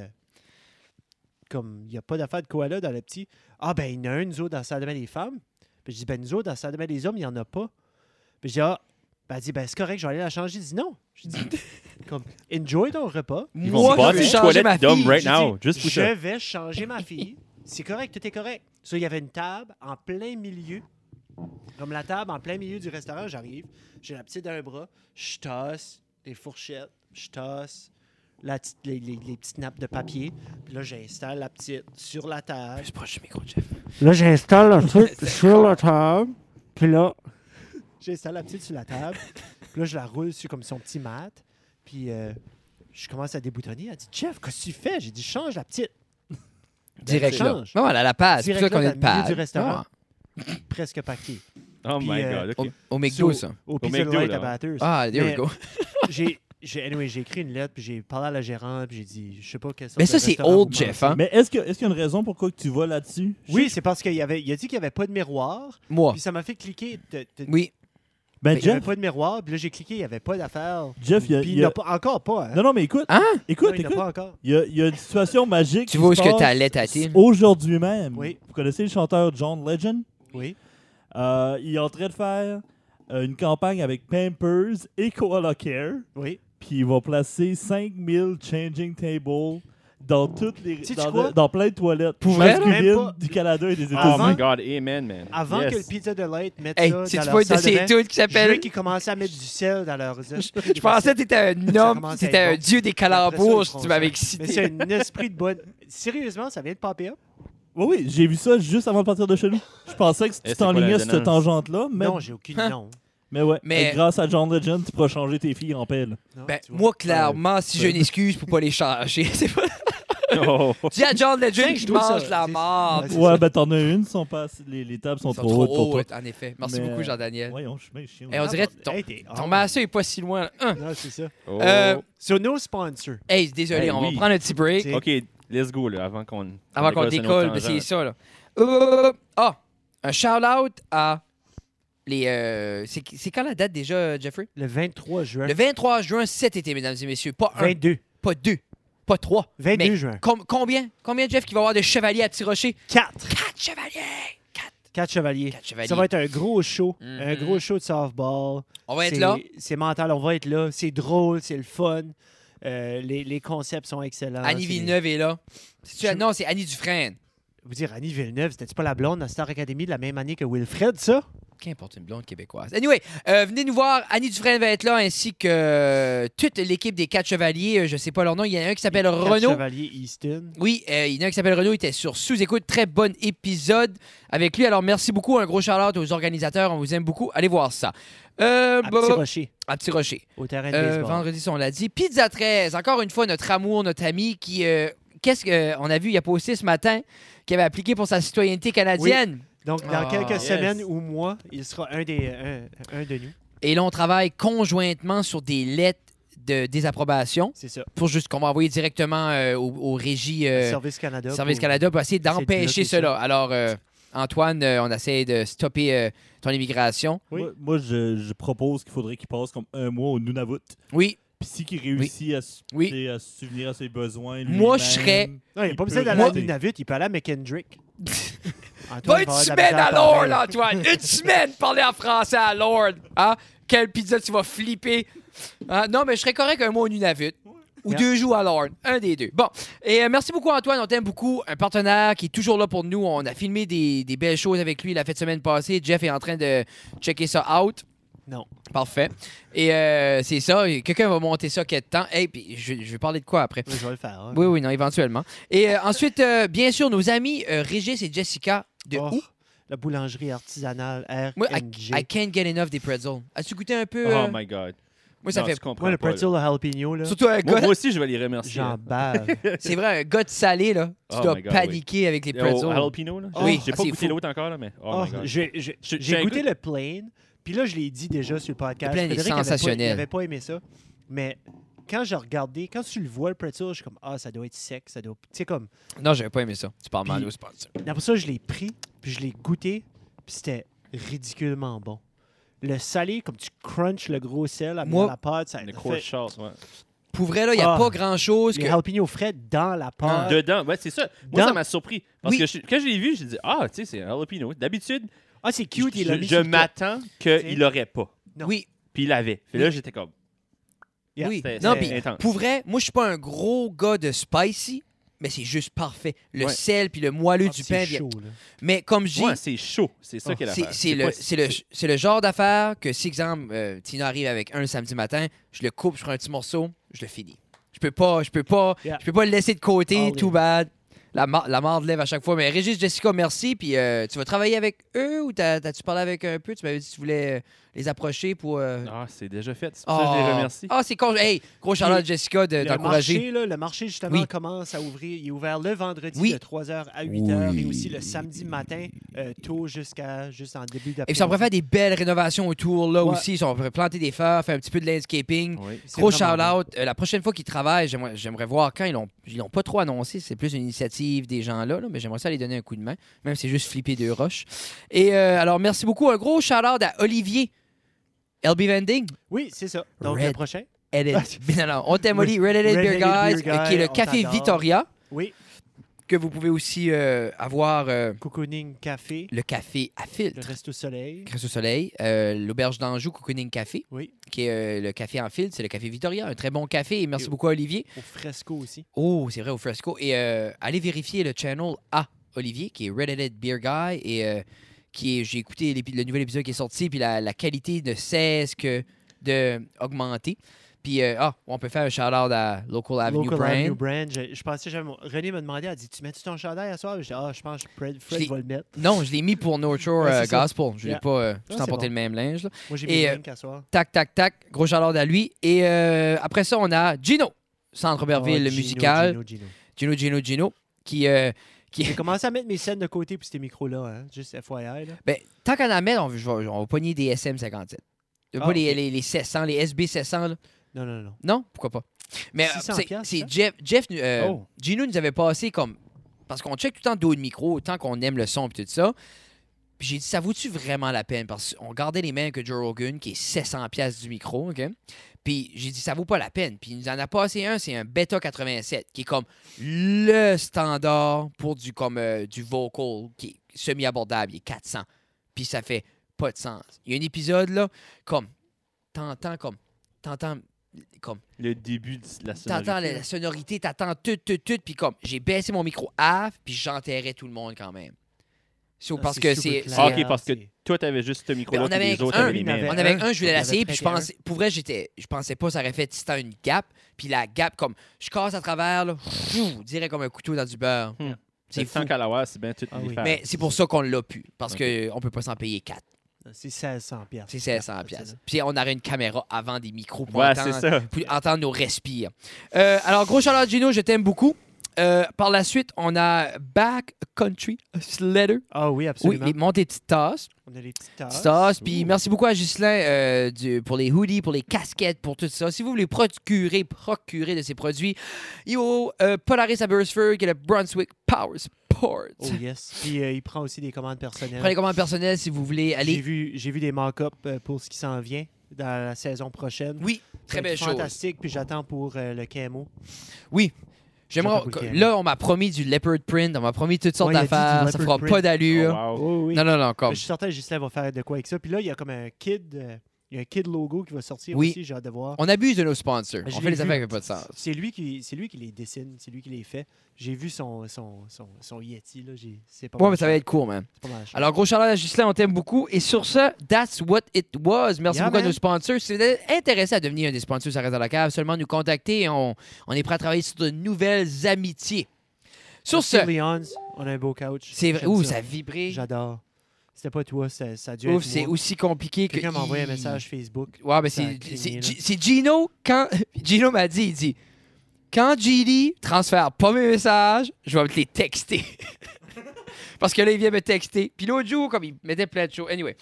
comme il n'y a pas d'affaire de koala dans le petit. Ah, ben, il y en a un, nous autres, dans la salle de bain des femmes. Puis je dis, ben, nous autres, dans la salle de bain des hommes, il n'y en a pas. Puis je dis, ah, ben, elle dit, ben, c'est correct, je vais aller la changer. Je dis, non. Je dis, comme, enjoy ton repas. Ils Moi, vont je bâtir veux une changer ma toilette d'homme fille. right J'ai now. dit, Juste pour je ça. vais changer ma fille. C'est correct, tout est correct. So, il y avait une table en plein milieu. Comme la table en plein milieu du restaurant, j'arrive. J'ai la petite dans un bras. Je tasse les fourchettes. Je tasse les petites nappes de papier. Puis là, j'installe la petite sur la table. Plus proche du micro, Jeff. Là, j'installe la petite sur la table. Puis là, j'installe la petite sur la table. Puis là, je la roule sur comme son petit mat. Puis je commence à déboutonner. Elle dit, Jeff, qu'est-ce que tu fais? J'ai dit, change la petite. Direct là. change. Non, elle a la pad. C'est pour ça Direct qu'on là, est de dans le milieu pad. du restaurant. Ah. presque paquet. Oh Puis, my God, OK. Au McDo, So, ça. Au Pizza McDo, Light là. à Bathurst. Ah, there we Mais go. j'ai écrit une lettre, puis j'ai parlé à la gérante, puis j'ai dit, je sais pas quelle sorte Mais ça, de c'est restaurant old, vous Jeff, mangez. hein? Mais est-ce qu'il y a une raison pourquoi que tu vas là-dessus? Oui, c'est parce qu'il a dit qu'il n'y avait pas de miroir, Moi. puis ça m'a fait cliquer. Oui. Ben, Il n'y avait Jeff, pas de miroir, puis là, j'ai cliqué, il n'y avait pas d'affaire. Jeff, Puis il n'y a pas, encore pas. Hein? Non, non, mais écoute. Hein? Écoute, Non, il n'y en a écoute. pas encore. Il y a une situation magique. Tu qui vois où se est-ce que passe t'allais, Tati? Aujourd'hui même. Oui. Vous connaissez le chanteur John Legend? Oui. Il est en train de faire une campagne avec Pampers et Koala Care. Oui. Puis il va placer 5000 changing tables dans toutes les Sais-tu quoi? dans plein de toilettes Pour vrai? masculines Même pas. du Canada et des Oh États-Unis. my God, amen, man. Avant Yes. que le Pizza Delight mette Hey, ça c'est dans tu leur pas une de salle de ces bain, tunes qui je voulais s'appelle. qu'ils commençaient à mettre du sel dans leurs Je pensais que t'étais un Ça homme, commence à t'étais être un bon. dieu des Après ça, calembours ils si feront tu m'avais ça. excité. Mais c'est un esprit de bonne. Sérieusement, ça vient de popper up? Oui, oui, j'ai vu ça juste avant de partir de chez nous. Je pensais que Et tu c'est quoi t'enlignais la sur cette dénonce? tangente-là, mais, Non, j'ai aucune nom. mais ouais. Mais- Et grâce à John Legend, tu pourras changer tes filles en pelle. Non, Ben, tu vois. moi, clairement, si j'ai une excuse pour pas les changer, c'est pas. Oh. Dis à John Legend Tiens, qu'il je trouve mange ça- la c'est- marde. c'est Ouais, ça. ben t'en as une, sont pas assez- les tables sont Ils sont trop hautes pour toi. hautes, en effet. Merci Mais, beaucoup, Jean-Daniel. Voyons, je suis bien chiant. Hey, on dirait que ton, Hey, t'es- ton masseur est pas si loin. Là. Non, c'est ça. Oh. So, no sponsor. Hey, désolé, Hey, on va oui. prendre un petit break C'est- OK, let's go, là, avant qu'on avant qu'on décolle sur décolle. notre Mais c'est tangente. ça, là. Un shout-out à les. C'est quand la date déjà, Jeffrey? Le 23 juin. Le 23 juin cet été, mesdames et messieurs. Pas un, 22. pas deux, pas trois. 22 mais juin. Combien, Jeff, qui va y avoir de chevaliers à Tirocher? 4. 4 chevaliers! 4. 4 chevaliers. 4 chevaliers. Ça va être un gros show. Mhm. Un gros show de softball. On va être C'est- là. C'est mental, on va être là. C'est drôle, c'est le fun. Les concepts sont excellents. Annie C'est Villeneuve est là. Je- Non, c'est Annie Dufresne. Vous dire, Annie Villeneuve, c'était-tu pas la blonde à Star Academy de la même année que Wilfred, ça? Qu'importe, une blonde québécoise. Anyway, venez nous voir. Annie Dufresne va être là, ainsi que toute l'équipe des 4 chevaliers. Je sais pas leur nom. Il y en a un qui s'appelle Quatre Renaud. Chevalier Easton. Oui, il y en a un qui s'appelle Renaud. Il était sur sous-écoute. Très bon épisode avec lui. Alors, merci beaucoup. Un gros shout-out aux organisateurs. On vous aime beaucoup. Allez voir ça. À Petit Rocher, À Petit Rocher. au terrain de baseball. Vendredi, on l'a dit. Pizza 13. Encore une fois, notre amour, notre ami qui... Qu'est-ce qu'on a vu? Il a posté ce matin qu'il avait appliqué pour sa citoyenneté canadienne. Donc, dans Ah, quelques yes. semaines ou mois, il sera un de nous. Et là, on travaille conjointement sur des lettres de désapprobation C'est ça. pour juste qu'on va envoyer directement aux régies Service Canada. Service pour- Canada pour essayer essayer de d'empêcher bloquer ça. cela. Alors, Antoine, on essaie de stopper ton immigration. Oui. Moi, je propose qu'il faudrait qu'il passe comme un mois au Nunavut. Oui, Puis si qu'il réussit Oui. à se souvenir à ses besoins. Moi, lui-même, je serais- Non, il n'y a il pas peut besoin d'aller à rester. Nunavut, il peut aller à McKendrick. Va Antoine une va avoir de la semaine misère à Lord, pareil. Antoine! Une semaine parler en français à Lord! Hein? Quelle pizza tu vas flipper! Hein? Non, mais je serais correct un mois au Nunavut. Ou Yeah. 2 jours à Lord. Un des deux. Bon. Et merci beaucoup, Antoine. On t'aime beaucoup. Un partenaire qui est toujours là pour nous. On a filmé des belles choses avec lui la fête semaine passée. Jeff est en train de checker ça out. Non. Parfait. Et c'est ça. Quelqu'un va monter ça quel temps. Hey, puis je vais parler de quoi après? Oui, je vais le faire. hein. Oui, non, éventuellement. Et ensuite, bien sûr, nos amis Régis et Jessica de Oh, où? La boulangerie artisanale Moi, RNG. I can't get enough des pretzels. As-tu goûté un peu? Oh my God. Moi, ça Non, fait. tu comprends Moi, le pas, là. pretzel de jalapeno, là, Surtout un Moi, gars. moi aussi, je vais les remercier. j'en bave. C'est vrai, un gars de salé, là. Tu Oh dois my God, paniquer avec les Au pretzels. jalapeno, là? Oui, J'ai pas c'est goûté fou. l'autre encore, là, mais... Oh, Oh, my God. j'ai J'ai goûté un le plain, puis là, je l'ai dit déjà sur le podcast. Le plain est Frédéric sensationnel. Il avait pas aimé ça, mais quand je regardais, quand tu le vois, le pretzel, je suis comme, ah, ça doit être sec, ça doit... Tu sais, comme... Non, j'avais pas aimé ça. Tu parles mal Puis- au sponsor. Après ça, je l'ai pris, puis je l'ai goûté, puis c'était ridiculement bon. Le salé, comme tu crunches le gros sel à Moi, la pâte, ça Le fait... court sauce, ouais. Pour vrai, là, il n'y a Ah. pas grand-chose Les que. jalapenos frais dans la pâte. Dedans, ouais, c'est ça. Moi, Dans- ça m'a surpris. Parce Oui. que quand je l'ai vu, j'ai dit, ah, tu sais, c'est un jalapeno. D'habitude, Ah, c'est cute, il l'a mis je sur le top. m'attends qu'il l'aurait pas. Non. Oui, Puis il l'avait. Puis là, j'étais comme, Yeah. oui. c'était- Non, c'était puis intense. pour vrai, moi, je suis pas un gros gars de spicy, mais c'est juste parfait. Le Ouais. sel puis le moelleux Ah, du c'est pain. chaud, là. Mais comme je dis, Ouais, c'est chaud. C'est ça Oh, qu'elle a c'est le genre d'affaire que, si, exemple, Tina arrive avec un le samedi matin, je le coupe, je prends un petit morceau, je le finis. Je peux pas Yeah. le laisser de côté, All too in. bad. La marde lève à chaque fois. Mais Régis, Jessica, merci. Puis tu vas travailler avec eux ou t'as-tu parlé avec un peu? Tu m'avais dit que tu voulais les approcher pour... Ah, c'est déjà fait. C'est pour ça que je les remercie. Ah, c'est con. Hey, gros Charlotte Jessica d'encourager. Le marché, justement, Oui. commence à ouvrir. Il est ouvert le vendredi Oui. de 3h à 8h Oui. et aussi le samedi matin, tôt juste en début d'après-midi. Et puis, ça pourrait faire des belles rénovations autour, là, Ouais. aussi. On pourrait planter des fleurs, faire un petit peu de landscaping. Oui. C'est Gros vraiment shout-out. La prochaine fois qu'ils travaillent, j'aimerais voir quand ils l'ont pas trop annoncé. C'est plus une initiative des gens-là, là, mais j'aimerais ça les donner un coup de main, même si c'est juste flipper deux roches. Et alors, merci beaucoup. Un gros shout-out à Olivier, LB Vending. Oui, c'est ça. Donc, Red. le prochain. Non, on t'aime, Oli. Red Headed Beer Red-Headed Guys, Beer Guy, qui est le on café t'adore. Vittoria, Oui. que vous pouvez aussi avoir Cocooning Café, le café à le filtre. Resto Soleil. Cresse au soleil, l'auberge d'Anjou, Cocooning Café, Oui. qui est le café en filtre, c'est le café Vittoria, un très bon café. Et merci Et- beaucoup à Olivier. Au Fresco aussi. Oh, c'est vrai, au Fresco. Et allez vérifier le channel à Olivier, qui est Red-Headed Beer Guy, et j'ai écouté le nouvel épisode qui est sorti, puis la qualité ne cesse que d'augmenter. Puis, on peut faire un shout-out à Local Avenue Local Brand. Avenue Brand. Je pensais, René m'a demandé, elle dit, tu mets-tu ton chandail à soir? J'ai dit, je pense que Fred Je l'ai- va le mettre. Non, je l'ai mis pour North Shore Ouais, c'est ça. Gospel. Je l'ai Yeah. pas tout c'est emporté bon. le même linge. Là. Moi, j'ai Et, mis le link à soir. Tac, tac, tac. Gros shout-out à lui. Et après ça, on a Gino, Centre Robertville, le Gino, musical. Gino. Qui J'ai commencé à mettre mes scènes de côté pour ces micros-là, hein, juste FYI. Là. ben, tant qu'à en mettre, on va pogner des SM57. Pas Ah, les 700, les SB 700. Là. Non. Non, pourquoi pas? Mais 600 c'est piastres, c'est ça? Jeff Oh. Gino nous avait passé comme... Parce qu'on check tout le temps dos de micro, autant qu'on aime le son et tout ça. Puis j'ai dit, ça vaut-tu vraiment la peine? Parce qu'on gardait les mêmes que Joe Rogan, qui est 700$ piastres du micro, OK? Puis j'ai dit, ça vaut pas la peine. Puis il nous en a passé un, c'est un Beta 87, qui est comme le standard pour du vocal, qui est semi-abordable, il est 400. Puis ça fait pas de sens. Il y a un épisode, là, t'entends comme Le début de la t'entends sonorité. la sonorité, t'entends tout, puis comme, j'ai baissé mon micro half, puis j'enterrais tout le monde quand même. So, parce que c'est... super c'est- Ah, clair. OK, parce que toi, t'avais juste ce micro-là, Mais on puis avait les autres un, avaient les il y en mêmes. On avait avait un. un, je voulais Il y en l'essayer, avait puis très pour vrai, je pensais pas ça aurait fait tant une gap, puis la gap, comme, je casse à travers, là, dirait comme un couteau dans du beurre. C'est fou. Tant qu'à l'avoir, c'est bien tout Ah les oui. faire. Mais c'est pour ça qu'on l'a pu, parce Ok. qu'on peut pas s'en payer 4. C'est 1600 piastres. C'est 700 piastres. Puis on aurait une caméra avant des micros pour Ouais, entendre, c'est ça. pour entendre nos respires. Alors, gros shout-out Gino, je t'aime beaucoup. Par la suite, on a Backcountry Sledder. Ah oui, Oui, absolument. monte des petites tasses. On a les petites tasses. Tasses. Puis Ouh. merci beaucoup à Ghislain pour les hoodies, pour les casquettes, pour tout ça. Si vous voulez procurer de ces produits, il faut Polaris à Burstford, qui est le Brunswick Power Sport. Oh yes. Puis il prend aussi des commandes personnelles. Prenez les commandes personnelles si vous voulez aller. J'ai vu des mock-ups pour ce qui s'en vient dans la saison prochaine. Oui, Ça très va belle être chose. fantastique, puis j'attends pour le camo. Oui. J'aimerais. J'attends pour le Là, on m'a promis du leopard print, on m'a promis toutes sortes Ouais, il a dit du d'affaires. Ça leopard fera pas print. d'allure. Oh, wow. Oh oui. Non, comme. Je suis certain que Justin va faire de quoi avec ça. Puis là, il y a comme un kid, il y a un kid logo qui va sortir Oui. aussi, j'ai hâte de voir. On abuse de nos sponsors. Je On l'ai fait les vu. affaires qui n'ont pas de sens. C'est lui qui les dessine, c'est lui qui les fait. J'ai vu son Yeti, là. C'est pas Ouais, mal mais ça va cher. être cool, man. C'est pas mal cher. Alors, gros shout-out à Ghislain, on t'aime beaucoup. Et sur ce, that's what it was. Merci Yeah, beaucoup à man. nos sponsors. Si vous êtes intéressé à devenir un des sponsors, ça reste dans la cave. Seulement nous contacter et on est prêt à travailler sur de nouvelles amitiés. Sur Merci, ce, Leon's, on a un beau couch. c'est vrai. J'aime Ouh, ça. ça a vibré. J'adore. C'était pas toi, ça a dû Ouf, être c'est moi. aussi compliqué que. Quelqu'un m'a envoyé un message Facebook. Ouais, mais Ça a c'est cligné, là. c'est Gino. Quand Gino m'a dit, il dit quand GD transfère pas mes messages, je vais te les texter. Parce que là, il vient me texter. Puis l'autre jour, comme il mettait plein de choses. Anyway,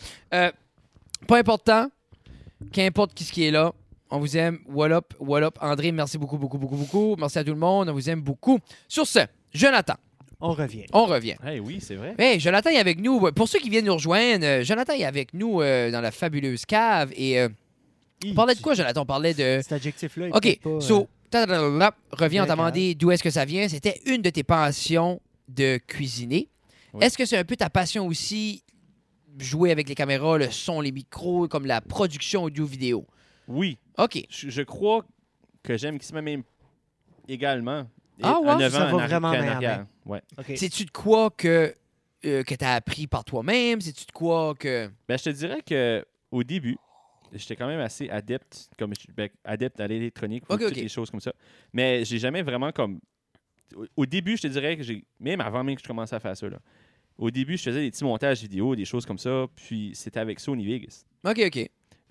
pas important. Qu'importe qui ce qui est là. On vous aime. What up, what up. André, merci beaucoup, beaucoup, beaucoup, beaucoup. Merci à tout le monde. On vous aime beaucoup. Sur ce, Jonathan, On revient. on revient. Hey, oui, c'est vrai. Hey, Jonathan est avec nous. Pour ceux qui viennent nous rejoindre, Jonathan est avec nous dans la fabuleuse cave. Et on parlait de quoi, Jonathan? On parlait de... Cet adjectif-là, il OK, peut pas, so, reviens, on t'a bien demandé d'où est-ce que ça vient. C'était une de tes passions de cuisiner. Oui. Est-ce que c'est un peu ta passion aussi, jouer avec les caméras, le son, les micros, comme la production audio-vidéo? Oui. OK. Je crois que j'aime qui se met même également. Ah ouais? À 9 Ça ans, va vraiment en main à arrière. main. Ouais. OK. C'est-tu de quoi que tu as appris par toi-même? C'est-tu de quoi que... Ben, je te dirais que au début, j'étais quand même assez adepte, adepte à l'électronique, Ok, toutes ok. les choses comme ça. Mais j'ai jamais vraiment comme. Au début, je te dirais que même avant même que je commençais à faire ça, là, au début, je faisais des petits montages vidéo, des choses comme ça, puis c'était avec Sony Vegas. OK, OK.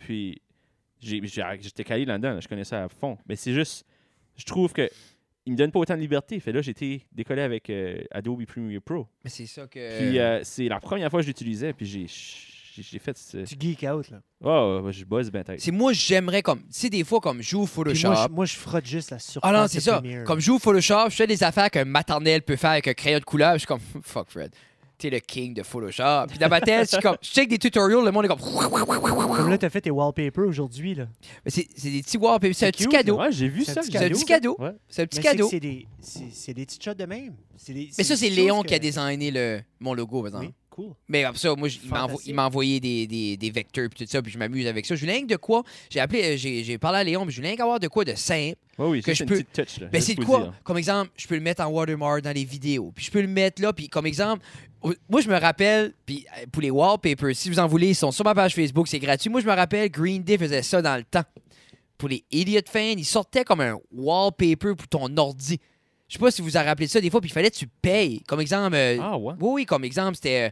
Puis j'étais calé là-dedans. Là. Je connaissais à fond. Mais c'est juste, je trouve que il me donne pas autant de liberté. Fait là, j'ai été décollé avec Adobe Premiere Pro. Mais c'est ça que. Puis c'est la première fois que je l'utilisais. Puis j'ai fait ce... Tu geek out, là. Oh, je bosse bien tête. C'est moi, j'aimerais comme. Tu sais, des fois, comme j'ouvre Puis Photoshop. moi, je frotte juste la surface. Ah non, c'est de ça. Premiere. Comme j'ouvre Photoshop, je fais des affaires qu'un maternel peut faire avec un crayon de couleur. Je suis comme, fuck Fred, t'es le king de Photoshop. Puis dans ma tête, je suis comme, je check des tutorials, le monde est comme. Comme là, t'as fait tes wallpapers aujourd'hui, là. Mais c'est des petits wallpapers. C'est un petit cute, cadeau. Ouais, j'ai vu C'est un ça. petit C'est un petit cadeau. Ouais. C'est un petit Mais cadeau. c'est des petites shots de même. Mais ça, c'est Léon qui a designé mon logo, par exemple. Oui, cool. Mais après ça, moi, il m'a envoyé des vecteurs puis tout ça, puis je m'amuse avec ça. Je voulais rien que de quoi. J'ai parlé à Léon, mais je voulais rien qu'avoir de quoi de simple. Ouais, oui, que ça, je c'est une peux- petite touch. Là. Ben, Juste c'est de faut quoi? dire. Comme exemple, je peux le mettre en watermark dans les vidéos. Puis je peux le mettre là. Puis comme exemple, moi, je me rappelle, puis pour les wallpapers, si vous en voulez, ils sont sur ma page Facebook, c'est gratuit. Moi, je me rappelle, Green Day faisait ça dans le temps. Pour les idiot fans, ils sortaient comme un wallpaper pour ton ordi. Je sais pas si vous vous rappelez de ça des fois, puis il fallait que tu payes. Comme exemple, Ah, ouais. oui, comme exemple, c'était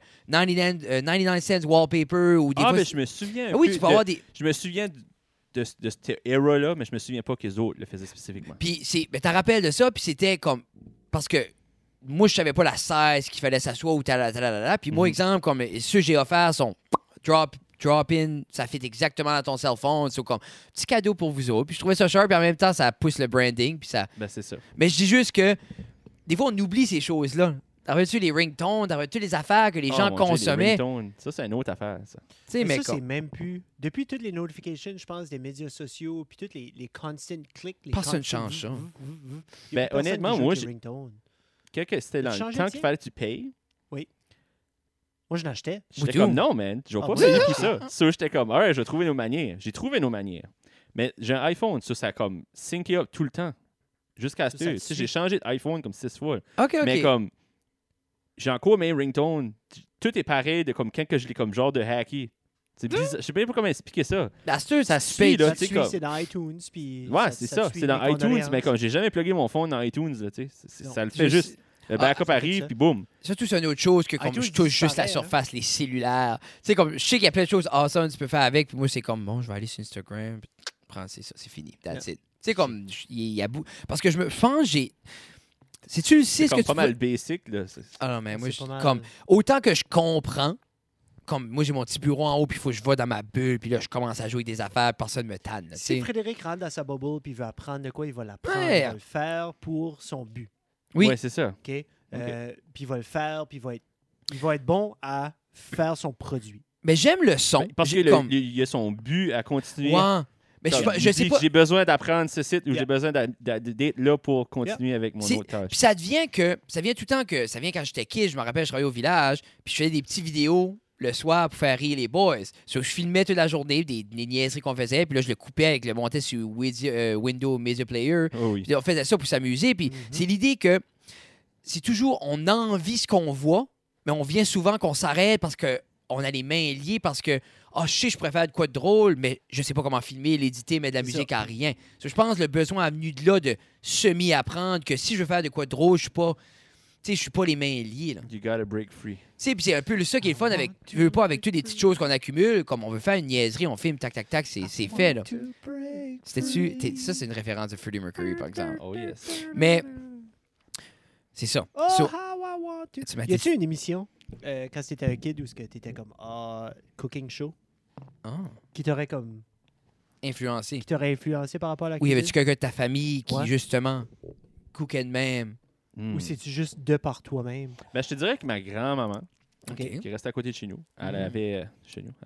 99 cents wallpaper ou des Ah, fois. ben, je me souviens. Ah oui, peu tu peux de- avoir des. Je me souviens de cette era-là, mais je me souviens pas que les autres le faisaient spécifiquement. Puis ben, t'en rappelles de ça, puis c'était comme. Parce que moi, je savais pas la 16 qu'il fallait s'asseoir ou talalala. Puis moi, Mhm. exemple, comme ceux que j'ai offerts sont drop in, ça fit exactement dans ton cell phone. C'est comme petit cadeau pour vous autres. Puis je trouvais ça sharp, puis en même temps, ça pousse le branding. Puis ça. Ben, c'est ça. Mais je dis juste que des fois, on oublie ces choses-là. T'as-tu les ringtones, t'as-tu les affaires que les Oh, gens mon Dieu, les consommaient. Tu ringtones. Ça, c'est une autre affaire, ça. sais, mais ça, c'est comme. même plus. Depuis toutes les notifications, je pense, des médias sociaux, puis toutes les constant clics. Les Personne constant change ça. Il y a Ben, plus personne honnêtement, qui joue moi, avec les j'ai- ringtones. C'était dans Tu le changes temps le qu'il tien? fallait que tu payes. Moi, je l'achetais. J'étais tout. comme, non, man, je vais Ah, pas oui? payer pour ça. Ça, j'étais comme, alright, je vais trouver nos manières. J'ai trouvé nos manières. Mais j'ai un iPhone, ça a comme syncé up tout le temps. Jusqu'à ce Ça te que suit. j'ai changé d'iPhone comme 6 fois. OK, OK. Mais comme, j'ai encore mes ringtones. Tout est pareil de comme quand que je l'ai comme genre de hacky. C'est bizarre. Je sais pas comment expliquer ça. La steur, ça se suit, paye. là, Ça tu te sais, suit, comme- c'est dans iTunes. Puis Ouais, c'est ça. te suit C'est dans les iTunes, condoléances. mais comme j'ai jamais plugué mon phone dans iTunes, là, tu sais, Non. ça le fait juste. Le backup ça fait arrive, ça. puis boum. Surtout, c'est une autre chose que comme iTunes je touche juste la disparaît, hein. surface, les cellulaires. Tu sais, comme je sais qu'il y a plein de choses awesome que tu peux faire avec, puis moi, c'est comme, bon, je vais aller sur Instagram, puis prendre, c'est ça, c'est fini. That's it. Tu sais, comme, il y a parce que je pense, c'est-tu le 6 C'est que comme tu pas mal peux- basic, là. Ah non, mais moi, C'est pas mal. comme, autant que je comprends, comme, moi, j'ai mon petit bureau en haut, puis il faut que je vais dans ma bulle, puis là, je commence à jouer avec des affaires, personne me tanne, là, tu Si sais. Frédéric rentre dans sa bubble puis il veut apprendre de quoi, il va l'apprendre. Ouais. Il va le faire pour son but. Oui. Ouais, c'est ça. OK? Puis il va le faire, puis il va être bon à faire son produit. Mais j'aime le son. Parce J'ai que comme, il y a son but à continuer. ouais. Mais Comme, je il sais dit, pas. J'ai besoin d'apprendre ce site ou Yeah. j'ai besoin d'être là pour continuer avec mon C'est- autre tâche. Puis ça vient tout le temps que, ça vient quand j'étais kid, je me rappelle, je travaillais au village, puis je faisais des petits vidéos le soir pour faire rire les boys. So, je filmais toute la journée des niaiseries qu'on faisait, puis là, je le coupais avec le montais sur Windows Media Player. Oh oui. Puis on faisait ça pour s'amuser, puis c'est l'idée que c'est toujours, on envie ce qu'on voit, mais on vient souvent qu'on s'arrête parce que on a les mains liées, parce que, je sais, je préfère de quoi de drôle, mais je sais pas comment filmer, l'éditer, mettre de la C'est musique ça. à rien. So, je pense le besoin est venu de là de semi-apprendre que si je veux faire de quoi de drôle, je suis pas. Tu sais, je suis pas les mains liées, là. You gotta break free. Tu sais, puis c'est un peu ça qui est le fun avec. Tu veux pas avec toutes les petites choses qu'on accumule, comme on veut faire une niaiserie, on filme, tac, tac, tac, c'est fait, là. C'était-tu. Ça, c'est une référence de Freddie Mercury, par exemple. Oh yes. Mais. C'est ça. Oh, So, how I want to. tu m'as Y dit. a-tu une émission quand t'étais un kid où t'étais comme cooking show Ah, qui t'aurait comme influencé. qui t'aurait influencé par rapport à la Oui, y cuisine? avait-tu quelqu'un de ta famille qui, Ouais. justement, cookait de même? Hmm. Ou c'est-tu juste de par toi-même? Ben, je te dirais que ma grand-maman, OK. qui restait à côté de chez nous, elle Mhm. avait. Chez nous.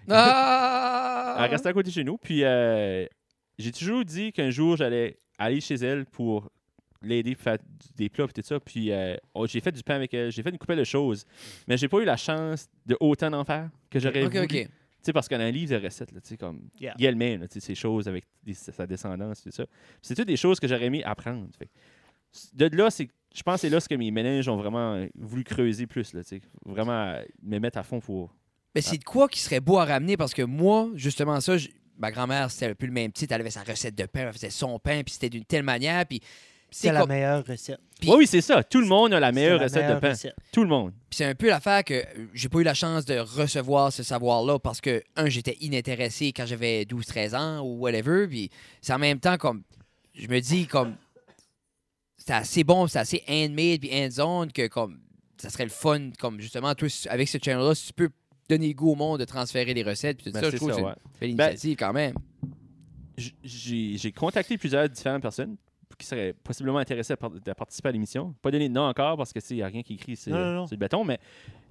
Ah! Elle restait à côté de chez nous. Puis j'ai toujours dit qu'un jour, j'allais aller chez elle pour l'aider à faire des plats et tout ça. Puis j'ai fait du pain avec elle. J'ai fait une couple de choses. Mais j'ai pas eu la chance de autant d'en faire que j'aurais OK, voulu. OK. Tu sais, parce qu'on a un livre de recettes, là, tu sais, comme Yeah. il y a le même, là, tu sais, ces choses avec sa descendance, tout ça. Puis c'est toutes des choses que j'aurais aimé apprendre. Fait. De là, je pense que c'est là ce que mes ménages ont vraiment voulu creuser plus, là, tu sais, vraiment me mettre à fond pour. Mais c'est de quoi qui serait beau à ramener parce que moi, justement, ça, ma grand-mère, c'était un peu le même titre. Elle avait sa recette de pain, elle faisait son pain, puis c'était d'une telle manière. Puis C'est la meilleure recette. Puis- Oui, c'est ça. Tout le monde a la C'est meilleure la recette meilleure de pain. recette. Tout le monde. Puis c'est un peu l'affaire que j'ai pas eu la chance de recevoir ce savoir-là parce que, j'étais inintéressé quand j'avais 12-13 ans ou whatever. Puis c'est en même temps comme, je me dis comme, c'est assez bon, c'est assez handmade puis hands-on que comme, ça serait le fun, comme justement, toi, avec ce channel-là, si tu peux donner le goût au monde de transférer les recettes puis tout Ben, ça, c'est je trouve ça, que c'est ouais. une belle initiative quand même. J'ai contacté plusieurs différentes personnes qui seraient possiblement intéressées à participer à l'émission. Pas donné de nom encore parce que il n'y a rien qui écrit sur Non. le béton, mais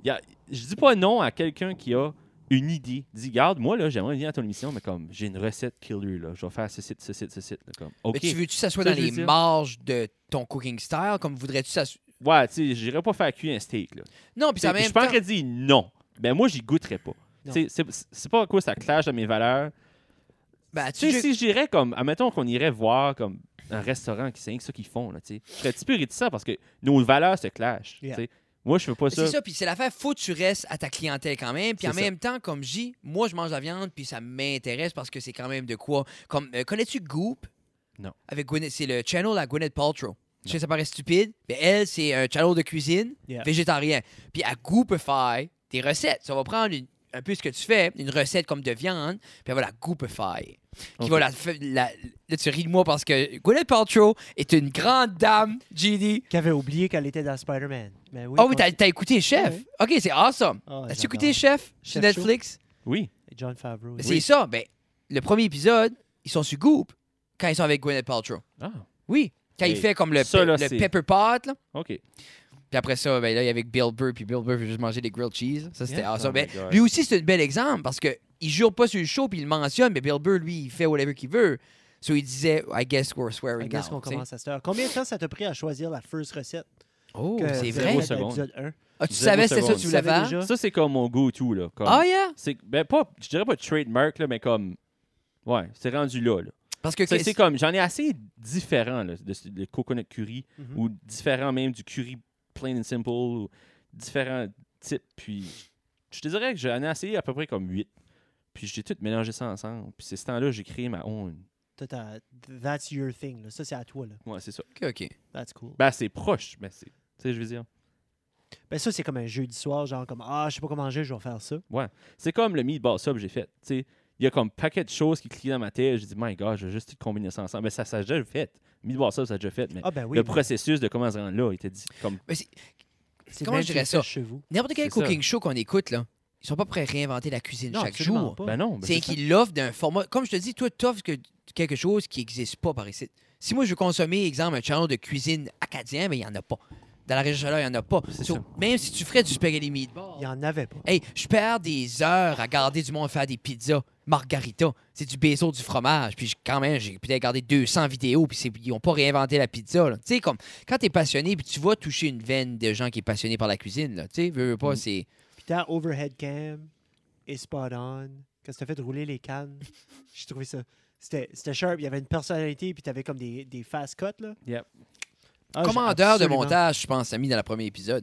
je dis pas non à quelqu'un qui a une idée. Dis, garde, moi, là, j'aimerais venir à ton émission, mais comme j'ai une recette killer, là, je vais faire ce site. Là, comme, OK. Mais tu veux-tu que ça soit Ça, dans je veux les dire. marges de ton cooking style? Comme voudrais-tu ça? Ouais, tu sais, j'irais pas faire cuire un steak, là. Non, puis ça Je même suis pas en temps... train de dire non. Ben moi, j'y goûterais pas. Non. Tu sais, c'est pas à quoi ça clash dans mes valeurs. Ben, Tu sais, si j'irais comme, admettons qu'on irait voir comme un restaurant qui c'est ça qu'ils font, là, tu sais, je serais un petit peu réticent parce que nos valeurs se clashent. Yeah. Tu sais. Moi, je fais pas C'est ça. ça, puis c'est l'affaire, faut que tu restes à ta clientèle quand même. Puis en C'est ça. même temps, comme je dis, moi, je mange la viande, puis ça m'intéresse parce que c'est quand même de quoi. Comme, connais-tu Goop? Non. Avec Gwyneth, c'est le channel à Gwyneth Paltrow. Je sais, ça paraît stupide, mais elle, c'est un channel de cuisine Yeah. végétarien. Puis à Goopify des recettes. Ça va prendre un peu ce que tu fais, une recette comme de viande, puis elle va la Goopify. Qui Ok. va là, tu ris de moi parce que Gwyneth Paltrow est une grande dame, GD. Qui avait oublié qu'elle était dans Spider-Man. Mais oui, Ah oui, t'as écouté Chef? Oui. OK, c'est awesome. Ah, As-tu j'adore. écouté Chef sur Chef Show. Netflix? Oui. John Favreau. C'est ça. Ben, le premier épisode, ils sont sur Goop quand ils sont avec Gwyneth Paltrow. Ah, Oui. Quand il Hey, fait comme le ça, là, c'est- pepper pot, là. OK. Puis après ça, ben là, il y avait Bill Burr, puis Bill Burr veut juste manger des grilled cheese. Ça, c'était Yeah. awesome. Oh Ben, my God. lui aussi, c'est un bel exemple parce que il jure pas sur le show, puis il le mentionne, mais Bill Burr, lui, il fait whatever qu'il veut. So, il disait, I guess we're swearing I guess now. qu'on tu sais. commence à cette heure. Combien de temps ça t'a pris à choisir la first recette? Oh, que c'est vous vrai. avez Zéro fait à seconde. l'épisode 1? Ah, tu 0 savais c'était ça que secondes. tu voulais Tu savais faire? déjà? Ça, c'est comme mon go-to, là. Comme, Ah, yeah? c'est, ben, pas, je dirais pas trademark, là, mais comme, ouais, c'est rendu là. Parce que C'est comme, j'en ai assez différents, là, de coconut curry, Mhm. ou différents même du curry plain and simple, ou différents types. Puis, je te dirais que j'en ai essayé à peu près comme 8. Puis, j'ai tout mélangé ça ensemble. Puis, c'est ce temps-là, j'ai créé ma own. Toi, that's your thing. Là. Ça, c'est à toi. Là. Ouais, c'est ça. OK. That's cool. Ben, c'est proche, mais c'est. Tu sais, je veux dire. Ben ça, c'est comme un jeudi soir, genre comme je sais pas comment manger, je vais faire ça. C'est comme le meatball sub que j'ai fait. Tu sais, il y a comme un paquet de choses qui cliquent dans ma tête. Je dis, my God, je vais juste combiner ça ensemble. Mais ça a déjà fait. Meatball sub, ça a déjà fait. Mais Ah ben oui. le mais processus de comment se rendre là, il était dit comme. Mais c'est- c'est comment bien je que tu dirais le ça? fais chez vous. N'importe quel C'est cooking show qu'on écoute, là, ils sont pas prêts à réinventer la cuisine Non, chaque absolument jour. pas. Ben non. Ben C'est ça. qu'ils l'offrent d'un format. Comme je te dis, toi, tu offres quelque chose qui n'existe pas par ici. Si moi, je veux consommer, exemple, un channel de cuisine acadien, mais il n'y en a pas. Dans la région chaleur, il n'y en a pas. C'est So, ça. même si tu ferais du spaghetti meatball, Il y en avait pas. hey, je perds des heures à regarder du monde faire des pizzas margarita. C'est du basil, du fromage. Puis quand même, j'ai peut-être regardé 200 vidéos, puis ils n'ont pas réinventé la pizza. Tu sais, comme quand tu es passionné, puis tu vas toucher une veine de gens qui est passionné par la cuisine, là. Tu sais, veux pas, c'est... Puis ta overhead cam est spot on. Quand tu t'as fait rouler les cannes, j'ai trouvé ça. C'était sharp. Il y avait une personnalité, puis t'avais comme des fast cuts, là. Yep. Ah, j'ai Commandeur de absolument- montage, je pense, a mis dans le premier épisode.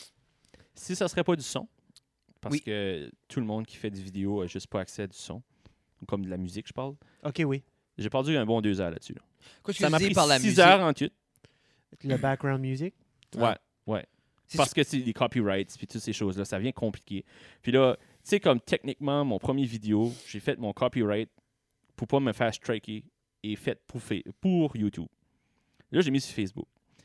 Si ça serait pas du son, parce Oui. que tout le monde qui fait des vidéos a juste pas accès à du son, comme de la musique, je parle. OK, oui. J'ai perdu un bon 2 heures là-dessus. Là. Qu'est-ce que Ça tu m'a dis pris par la 6 musique? heures en tout. Le background music. Ah. Ouais. C'est Parce que c'est les copyrights puis toutes ces choses-là, ça vient compliqué. Puis là, tu sais, comme techniquement, mon premier vidéo, j'ai fait mon copyright pour pas me faire striker et fait pour YouTube. Là, j'ai mis sur Facebook.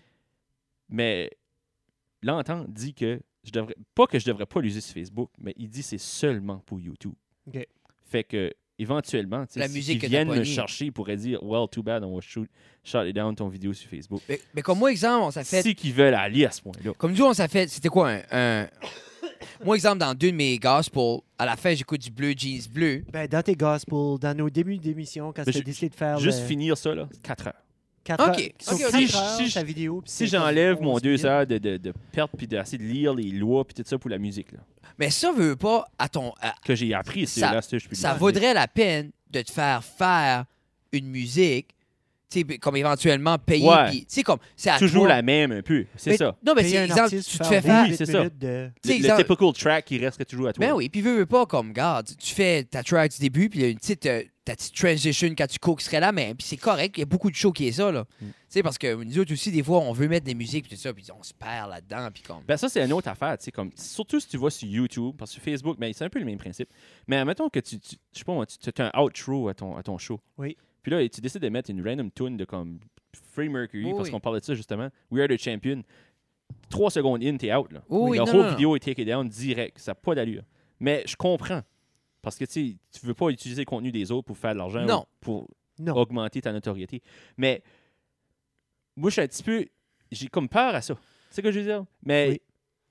Mais l'entente dit que je devrais pas que je devrais pas l'user sur Facebook, mais il dit que c'est seulement pour YouTube. OK. Fait que éventuellement, tu sais, La si musique ils que t'as viennent me pognée. chercher, ils pourraient dire well, too bad, on va shut it down ton vidéo sur Facebook. Mais comme moi, exemple, on s'est fait... Si qu'ils veulent aller à ce point-là. Comme nous, on s'est fait... C'était quoi, Moi, exemple, dans deux de mes gospels, à la fin, j'écoute du bleu, jeans bleu. Ben, dans tes gospels, dans nos débuts d'émission, quand Mais tu as décidé de faire Juste finir ça, là, 4 heures. 4 OK. heures, OK, sur OK. 4 Si je- heures, si je- ta vidéo. puis Si c'est comme j'enlève mon 11 2 minutes. heures de perte puis d'essayer de lire les lois puis tout ça pour la musique là, Mais ça veut pas, que j'ai appris, c'est Ça- là, je peux ça le vaudrait la peine de te faire une musique. Tu comme éventuellement payer. Ouais. Puis, tu sais, comme, c'est à Toujours toi. la même un peu. C'est Mais- ça. Non, mais Payer c'est un exemple, artiste, tu te faire fais faire. 8 Oui, c'est ça. minutes de... Tu sais, Le exemple- typical track qui resterait toujours à toi. Ben oui, puis veux pas comme, garde, tu fais ta track du début, puis il y a une petite, ta petite transition quand tu cook serait la même, puis c'est correct, il y a beaucoup de shows qui est ça, là. Tu sais, parce que nous autres aussi, des fois, on veut mettre des musiques, puis tout ça, puis on se perd là-dedans, puis comme... Ben ça, c'est une autre affaire, tu sais, comme, surtout si tu vas sur YouTube, parce que sur Facebook, ben, c'est un peu le même principe. Mais admettons que je sais pas moi, tu as un outro à ton show. Oui. Puis là, tu décides de mettre une random tune de comme Freddie Mercury, Oui, parce oui. qu'on parlait de ça justement, We Are the Champion. 3 secondes in, t'es out, là. Oui, La non, whole non, vidéo est take it down direct. Ça n'a pas d'allure. Mais je comprends. Parce que, tu sais, tu veux pas utiliser le contenu des autres pour faire de l'argent Non. ou pour Non. augmenter ta notoriété. Mais moi, je suis un petit peu... J'ai comme peur à ça. C'est ce que je veux dire? Mais Oui.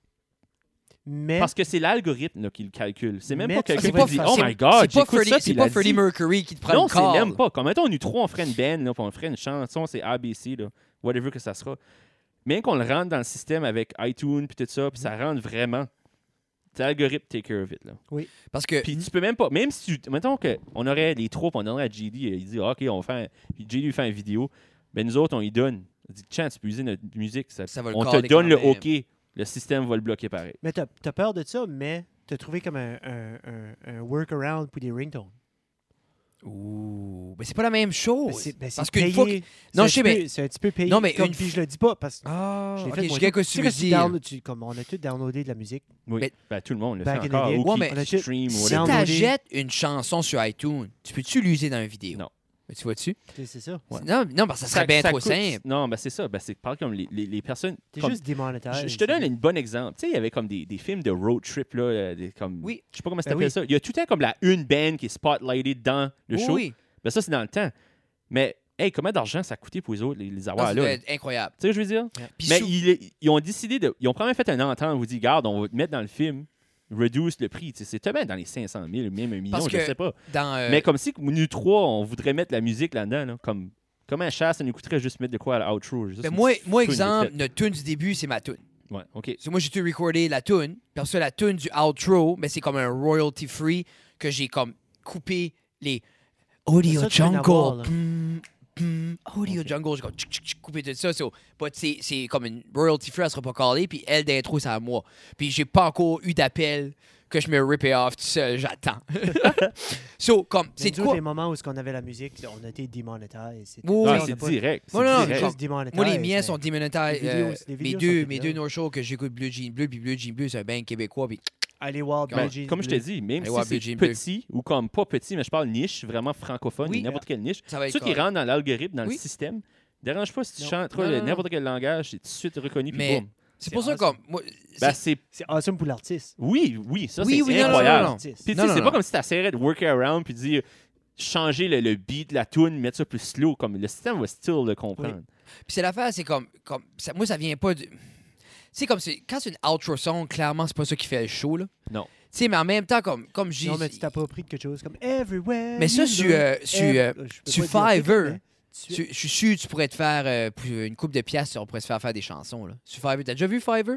Mais parce que c'est l'algorithme là, qui le calcule. C'est même Mais pas c'est quelqu'un pas qui dit fa- « Oh c'est- my God, c'est pas j'écoute Freddie, ça, c'est puis il pas a Freddie dit. Mercury qui te prend Non, le c'est call. même pas. Comme mettons, on est trois, on ferait une band, là, puis on ferait une chanson, c'est ABC, là, whatever que ça sera. Bien qu'on le rentre dans le système avec iTunes puis tout ça, puis ça rentre vraiment. L'algorithme take care of it, là. Parce que... Puis tu peux même pas, même si tu, mettons qu'on aurait les trois, puis on donnerait à JD, il dit OK, on fait, puis JD lui fait une vidéo, ben nous autres on lui donne, on dit tiens, tu peux user notre musique, Ça va le on te caller donne quand le même. OK, le système va le bloquer pareil. Mais t'as peur de ça, mais t'as trouvé comme un workaround pour des ringtones. Ouh, mais c'est pas la même chose. C'est Parce qu'une fois que... Non, je sais, mais... C'est un petit peu payé. Non, mais comme, une puis je le dis pas parce que Ah, je l'ai ok, fait je moi. sais que Tu tu sais, veux quand tu dire. downloads, comme on a tous downloadé de la musique. Oui. Mais- Ben, tout le monde le Back fait in the encore. day. Ou Ouais, qui mais- On a stream, Si whatever. Si downloadé. t'achètes une chanson sur iTunes, tu peux-tu l'user dans une vidéo? Non. Mais tu vois-tu? C'est ça. Ouais. Non, parce que ça serait bien trop coûte- simple. Non, ben c'est ça. Ben, c'est pareil comme les personnes. T'es comme- juste démonétaire. je te donne un bon exemple. Tu sais, il y avait comme des films de road trip, là, comme, Oui. je sais pas comment ça Ben s'appelle oui. ça. Il y a tout le temps comme une band qui est spotlightée dans le show. Oui. Ben ça, c'est dans le temps. Mais, hey, combien d'argent ça a coûté pour les autres, les Non, avoir ça là? doit Tu être incroyable. sais ce que je veux dire? Puis Mais sous- ils ont décidé de. Ils ont probablement fait une entente. On vous dit, garde, on va te mettre dans le film, reduce le prix. Tu sais, c'est tellement dans les 500 000, même 1 million, Parce je que- sais pas. dans... Mais comme si nous trois, on voudrait mettre la musique là-dedans. Là, comme, comment cher ça nous coûterait juste mettre de quoi à l'outro? Juste ben une moi, petite moi tune exemple, vite notre tune du début, c'est ma tune. fait. Ouais, OK. So, moi, j'ai tout recordé la tune. Puis après ça, la tune du outro, mais c'est comme un royalty free que j'ai comme coupé les audio Ça, tu peux en jungle. avoir, là. Audio Ok. jungle, j'ai comme coupé tout ça. So, but c'est comme une royalty free, elle sera pas callée. Puis elle d'intro, c'est à moi. Puis j'ai pas encore eu d'appel que je me rip it off tout seul. J'attends. So, comme, C'est c'est de tous quoi? les moments où on avait la musique, on a été démonétisé. Oui, Ah, oui. c'est direct. C'est Non, non, direct. comme- Juste démonétisé. Moi, les miens mais- sont démonétaires. Les vidéos, les Mes vidéos deux, sont mes deux vidéos. no-shows que j'écoute Blue Jean Bleu, puis Blue Jean Bleu, c'est un band québécois. Puis Allez voir Ben, Blue Jeans comme je t'ai Bleu. dit, même Allez voir si Blue c'est Jean Bleu. petit ou comme pas petit, mais je parle niche, vraiment francophone, Oui. n'importe quelle niche, ça va être ceux qui correct. rentrent dans l'algorithme, dans Oui. le système, dérange pas si tu Non. chantes Non, non, non. n'importe quel langage, c'est tout de suite reconnu, puis Mais- boum. C'est pour ça awesome. comme. Moi, Ben, c'est- c'est... C'est awesome pour l'artiste. Oui, ça, Oui, c'est oui, non, non, incroyable. non, non. Puis tu Non, sais, non, c'est non. pas comme si tu essaierais de work around puis de dire changer le beat, la tune, mettre ça plus slow. Comme le système va still le comprendre. Puis c'est l'affaire, c'est comme ça, moi, ça vient pas de. C'est comme quand c'est une outro song, clairement, c'est pas ça qui fait le show, là. Non. Tu sais, mais en même temps, comme j'ai. Non, mais tu t'appropries de quelque chose comme Everywhere. Mais ça, you sur, look, sur, je peux sur pas dire Fiverr, tout, mais tu- Je suis sûr que tu pourrais te faire pour une coupe de piastres, on pourrait se faire des chansons. Là. Sur Fiverr. T'as déjà vu Fiverr?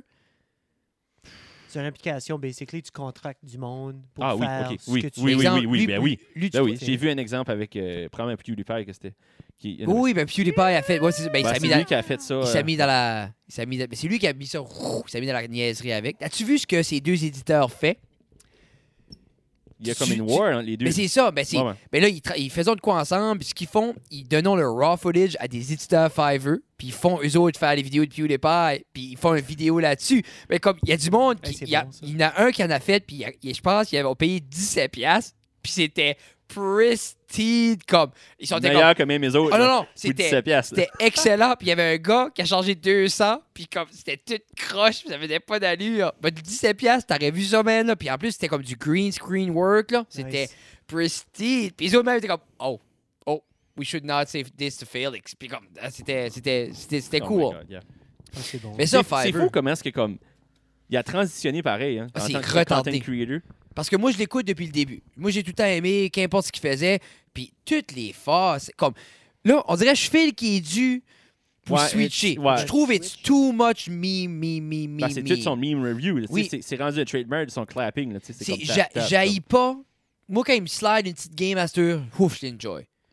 C'est une application, basically, tu contractes du monde pour Ah oui, faire ok. ce Oui, que tu oui, veux. Exemple, oui, lui, ben oui. lui, tu Ben oui, sais. j'ai vu un exemple avec probablement PewDiePie que c'était. Oui, ben PewDiePie a fait. Ouais, ben, il Ben, s'est c'est mis lui dans. qui a fait ça. Il s'est mis dans la. Ben, c'est lui qui a mis ça. Il s'est mis dans la niaiserie avec. As-tu vu ce que ces deux éditeurs fait? Il y a comme tu- une war entre les deux. Ben, c'est ça. Ben, c'est. Ouais, ouais. Ben là, ils faisaient de quoi ensemble, puis ce qu'ils font, ils donnent le raw footage à des éditeurs Fiverr, puis ils font eux autres faire des vidéos de PewDiePie, puis ils font une vidéo là-dessus. Mais comme, il y a du monde, Hey, c'est il y bon, ça. en a un qui en a fait, puis je pense qu'ils avaient payé 17$, puis c'était pristine, comme, ils sont Meilleur que même les autres. Oh non, là, non, pour c'était 17 piastres. c'était excellent, puis il y avait un gars qui a chargé 200, puis comme, c'était tout croche, puis ça faisait pas d'allure. Ben, 17$, t'aurais vu ça, man, là, puis en plus, c'était comme du green screen work, là, c'était Nice. pristine. Puis les autres même étaient comme, oh, we should not say this to Felix. Puis comme, c'était Oh my cool. God, yeah. Ah, c'est bon. Mais ça, C'est Fiverr, fou comment est-ce que comme. Il a transitionné pareil, hein, Ah, en c'est tant que retardé. content creator. parce que moi, je l'écoute depuis le début. Moi, j'ai tout le temps aimé, qu'importe ce qu'il faisait, puis toutes les phases, comme, là, on dirait que je file qui est dû pour Ouais, switcher. ouais. Je trouve it's too much me. Ben, c'est tout son meme review. là, tu sais, Oui. c'est rendu un trademark de son clapping. Là, tu sais, c'est comme tap, tap, J'haïs pas. Moi, quand il me slide une petite game master, ouf, je l'enjoy.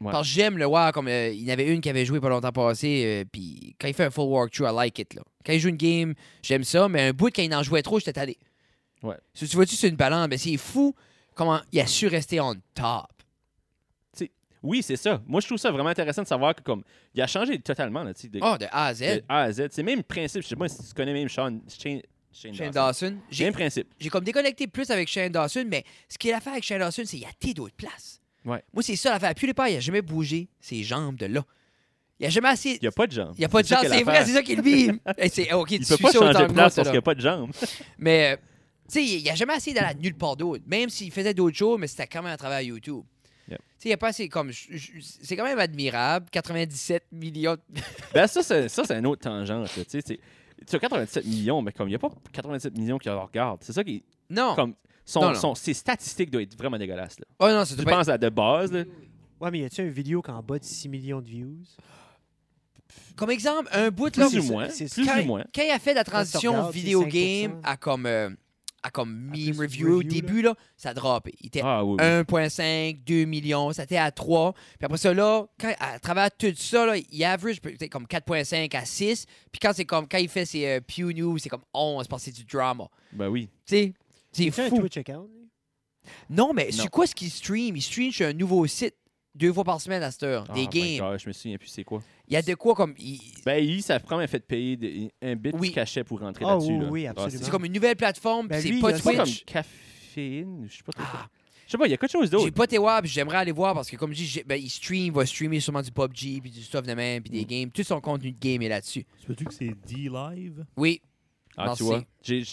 Ouais. Parce que j'aime le voir comme il y en avait une qui avait joué pas longtemps passé, puis quand il fait un full walkthrough, I like it. Là. Quand il joue une game, j'aime ça, mais un bout, quand il en jouait trop, j'étais allé. Ouais. Si tu vois-tu, c'est une balance, mais c'est fou comment il a su rester on top. Oui, c'est ça. Moi, je trouve ça vraiment intéressant de savoir que comme il a changé totalement là, de De A à Z. A à Z. C'est le même principe. Je sais pas si tu connais même Shane Shane Dawson. Dawson. Même principe. J'ai comme déconnecté plus avec Shane Dawson, mais ce qu'il a fait avec Shane Dawson, c'est qu'il y a été d'autres places. Ouais. Moi, c'est ça l'affaire. PewDiePie, il a jamais bougé ses jambes de là. Il a jamais assez. Il n'y a pas de jambes. Il n'y a pas de ça jambes, qu'elle c'est a vrai, fait. c'est ça qu'il vit. OK, Il tu peut suis pas ça changer autant de que moi, place ça, parce là. qu'il n'y a pas de jambes. Mais, tu sais, il a jamais essayé d'aller nulle part d'autre. Même s'il faisait d'autres choses, mais c'était quand même à travers YouTube. Yep. Tu sais, il n'y a pas assez comme. C'est quand même admirable. 97 millions. Ben ça, c'est un autre tangente. Tu sais, tu as 87 millions, mais comme il n'y a pas 87 millions qui le regardent. C'est ça qui. Non. Comme, Non. ses statistiques doivent être vraiment dégueulasses. Là. Oh non, c'est Tu pas. penses à de base, là. Ouais, mais y a-tu une vidéo qui a en bas de 6 millions de views? Comme exemple, un bout là. Plus ou c'est- moins. c'est- Plus quand, ou moins. quand il a fait la tu transition regardes, c'est vidéo 5%. game à comme meme plus review, au review, début, là, ça a droppé. Il était Ah oui, oui. 1,5, 2 millions, ça était à 3. Puis après ça, là, à travers tout ça, là, il average peut-être comme 4,5 à 6. Puis quand il fait ses Pew News, c'est comme 11 parce que c'est du drama. Ben oui. Tu sais, c'est C'est un fou. Twitch account? lui? Non, mais Non. c'est quoi ce qu'il stream? Il stream sur un nouveau site 2 fois par semaine à cette heure. Des Oh my games. God, je me souviens plus c'est quoi. Il y a de quoi comme. Ben, ça a vraiment fait payer un bit Oui. de cachet pour rentrer Ah là-dessus. oui, là. oui, Ah, absolument. C'est comme une nouvelle plateforme, Ben puis lui, c'est pas il a c'est pas comme Twitch. caféine, je sais pas trop. Ah. Je sais pas, il y a quelque chose J'ai d'autre. pas été voir, puis j'aimerais aller voir parce que, comme je dis, il va streamer sûrement du PUBG, puis du stuff de même, puis des games. Tout son contenu de game est là-dessus. Tu veux-tu que c'est D-Live? Oui. Ah, Merci. tu vois.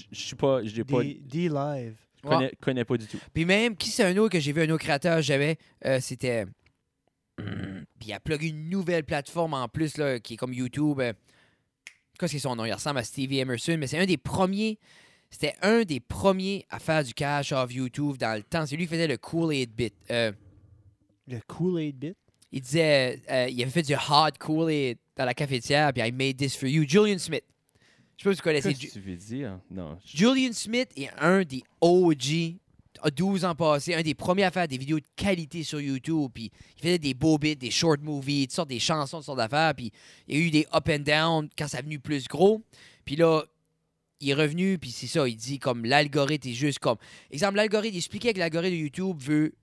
D-Live. Connais pas du tout. Puis même, qui c'est un autre que j'ai vu, un autre créateur, c'était. Puis il a plugué une nouvelle plateforme en plus, là, qui est comme YouTube. Qu'est-ce que c'est son nom? Il ressemble à Stevie Emerson, mais c'est un des premiers. C'était un des premiers à faire du cash off YouTube dans le temps. C'est lui qui faisait le Kool-Aid bit. Le Kool-Aid Bit. Il disait, il avait fait du hot Kool-Aid dans la cafetière, puis I made this for you. Julian Smith. Je sais pas si vous connaissez. Qu'est-ce que tu veux dire? Non. Julian Smith est un des OG, à 12 ans passés, un des premiers à faire des vidéos de qualité sur YouTube. Puis il faisait des beaux bits, des short movies, toutes sortes des chansons, toutes sortes d'affaires. Puis il y a eu des up and down quand ça a venu plus gros. Puis là, il est revenu, puis c'est ça, il dit comme l'algorithme est juste comme. Exemple, l'algorithme, il expliquait que l'algorithme de YouTube veut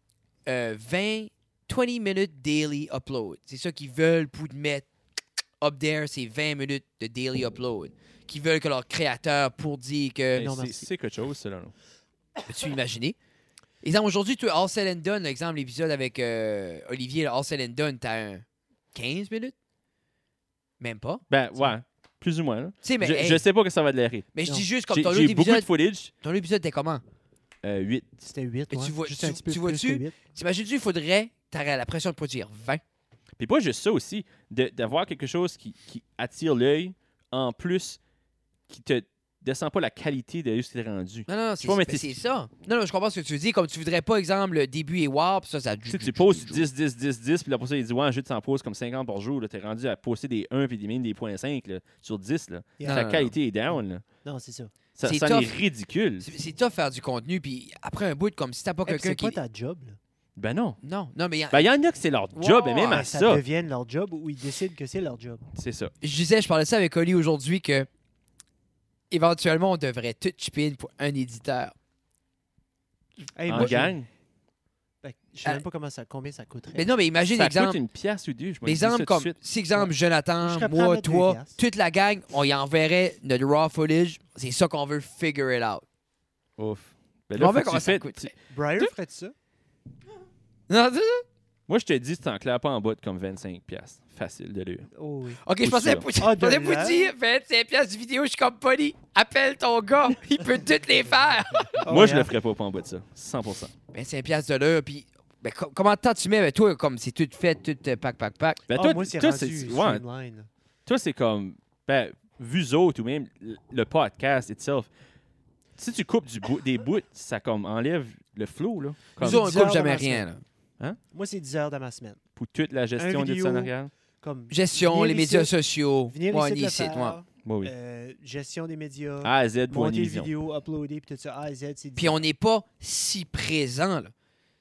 20 minutes daily upload. C'est ça qu'ils veulent pour te mettre up there, c'est 20 minutes de daily upload. Qu'ils veulent que leur créateur pour dire que. Non, C'est merci. c'est quelque chose, ça, là. non? Peux-tu imaginer? Exemple, aujourd'hui, tu as All Said and Done, exemple, l'épisode avec Olivier, là, All Said and Done, t'as un 15 minutes? Même pas. Ben, ouais. Plus ou moins, là. Tu sais, mais, Je sais pas que ça va de l'air. mais je Non. dis juste comme J'ai ton autre beaucoup de épisode. footage. Ton autre épisode, t'es comment? 8. C'était 8. Mais tu vois- Juste un petit peu tu plus vois-tu? que 8. T'imagines-tu, il faudrait, t'aurais la pression de produire 20. Puis pas juste ça aussi, d'avoir quelque chose qui attire l'œil, en plus, qui te descend pas la qualité de ce qui est rendu. Non, sais pas, mais c'est ça. Non, je comprends ce que tu veux dire. Comme tu voudrais pas, exemple, le début est warp, ça. Tu sais, tu poses 10, 10, 10, 10, puis là, pour ça, il dit, ouais, un jeu de 100 poses comme 50 par jour, là, t'es rendu à poster des 1 puis même des 0.5 là, sur 10, là. Yeah. La Non, qualité est down, là. Non, c'est ça. Ça C'est en tough. est ridicule. C'est tough faire du contenu, puis après un bout, comme si t'as pas Hey, quelqu'un c'est qui. quoi ta job, là? Ben non. Non, mais Ben, il y en a que c'est leur job, Ouais, et même à Ça ça. devienne leur job ou ils décident que c'est leur job. C'est ça. je parlais de ça avec Oli aujourd'hui que éventuellement, on devrait tout chipper pour un éditeur. Hey, En moi, gang. je sais même pas combien ça coûterait. Mais non, mais imagine, Ça exemple. coûte une pièce ou deux, je me Mais dis ça exemple tout de comme, suite. si exemple, Je Jonathan, serais prêt à moi, mettre toi, 2 piastres. toute la gang, on y enverrait notre raw footage. C'est ça qu'on veut figure it out. Ouf. Ben On là, va faut que comment tu ça fais- coûte. Brian Tu- ferait ça? Non, c'est ça? Moi, je te dis, tu t'en claires pas en bas de comme 25 piastres. Facile de lire. Oh oui. Ok, je Ou pensais ça. pour Ah, de là. dire 25 piastres de vidéo, je suis comme Polly. Appelle ton gars, il peut toutes les faire. Oh, Moi, je yeah. le ferais pas en bas de ça. 100%. 25 piastres de l'heure, puis ben, comment de temps tu mets? Ben, toi, comme c'est tout fait, tout pack. Ben, Ah, toi, moi, c'est toi, rendu ouais, streamline. toi, c'est comme, ben, vu autres ou même le podcast itself, si tu coupes des bouts, ça comme enlève le flow, là. Comme Nous autres, on 10 heures coupe jamais dans ma rien. Là. Moi, c'est 10 heures dans ma semaine. pour toute la gestion des vidéo. scénarios. Comme Gestion, venir les ici, médias sociaux. Venir Ouais, ici, le ici, faire, ouais. Oui, oui. gestion des médias, A à Z pour une monter vision. vidéo, uploader, puis tout ça. A à Z, c'est 10 Puis on n'est pas si présent, là.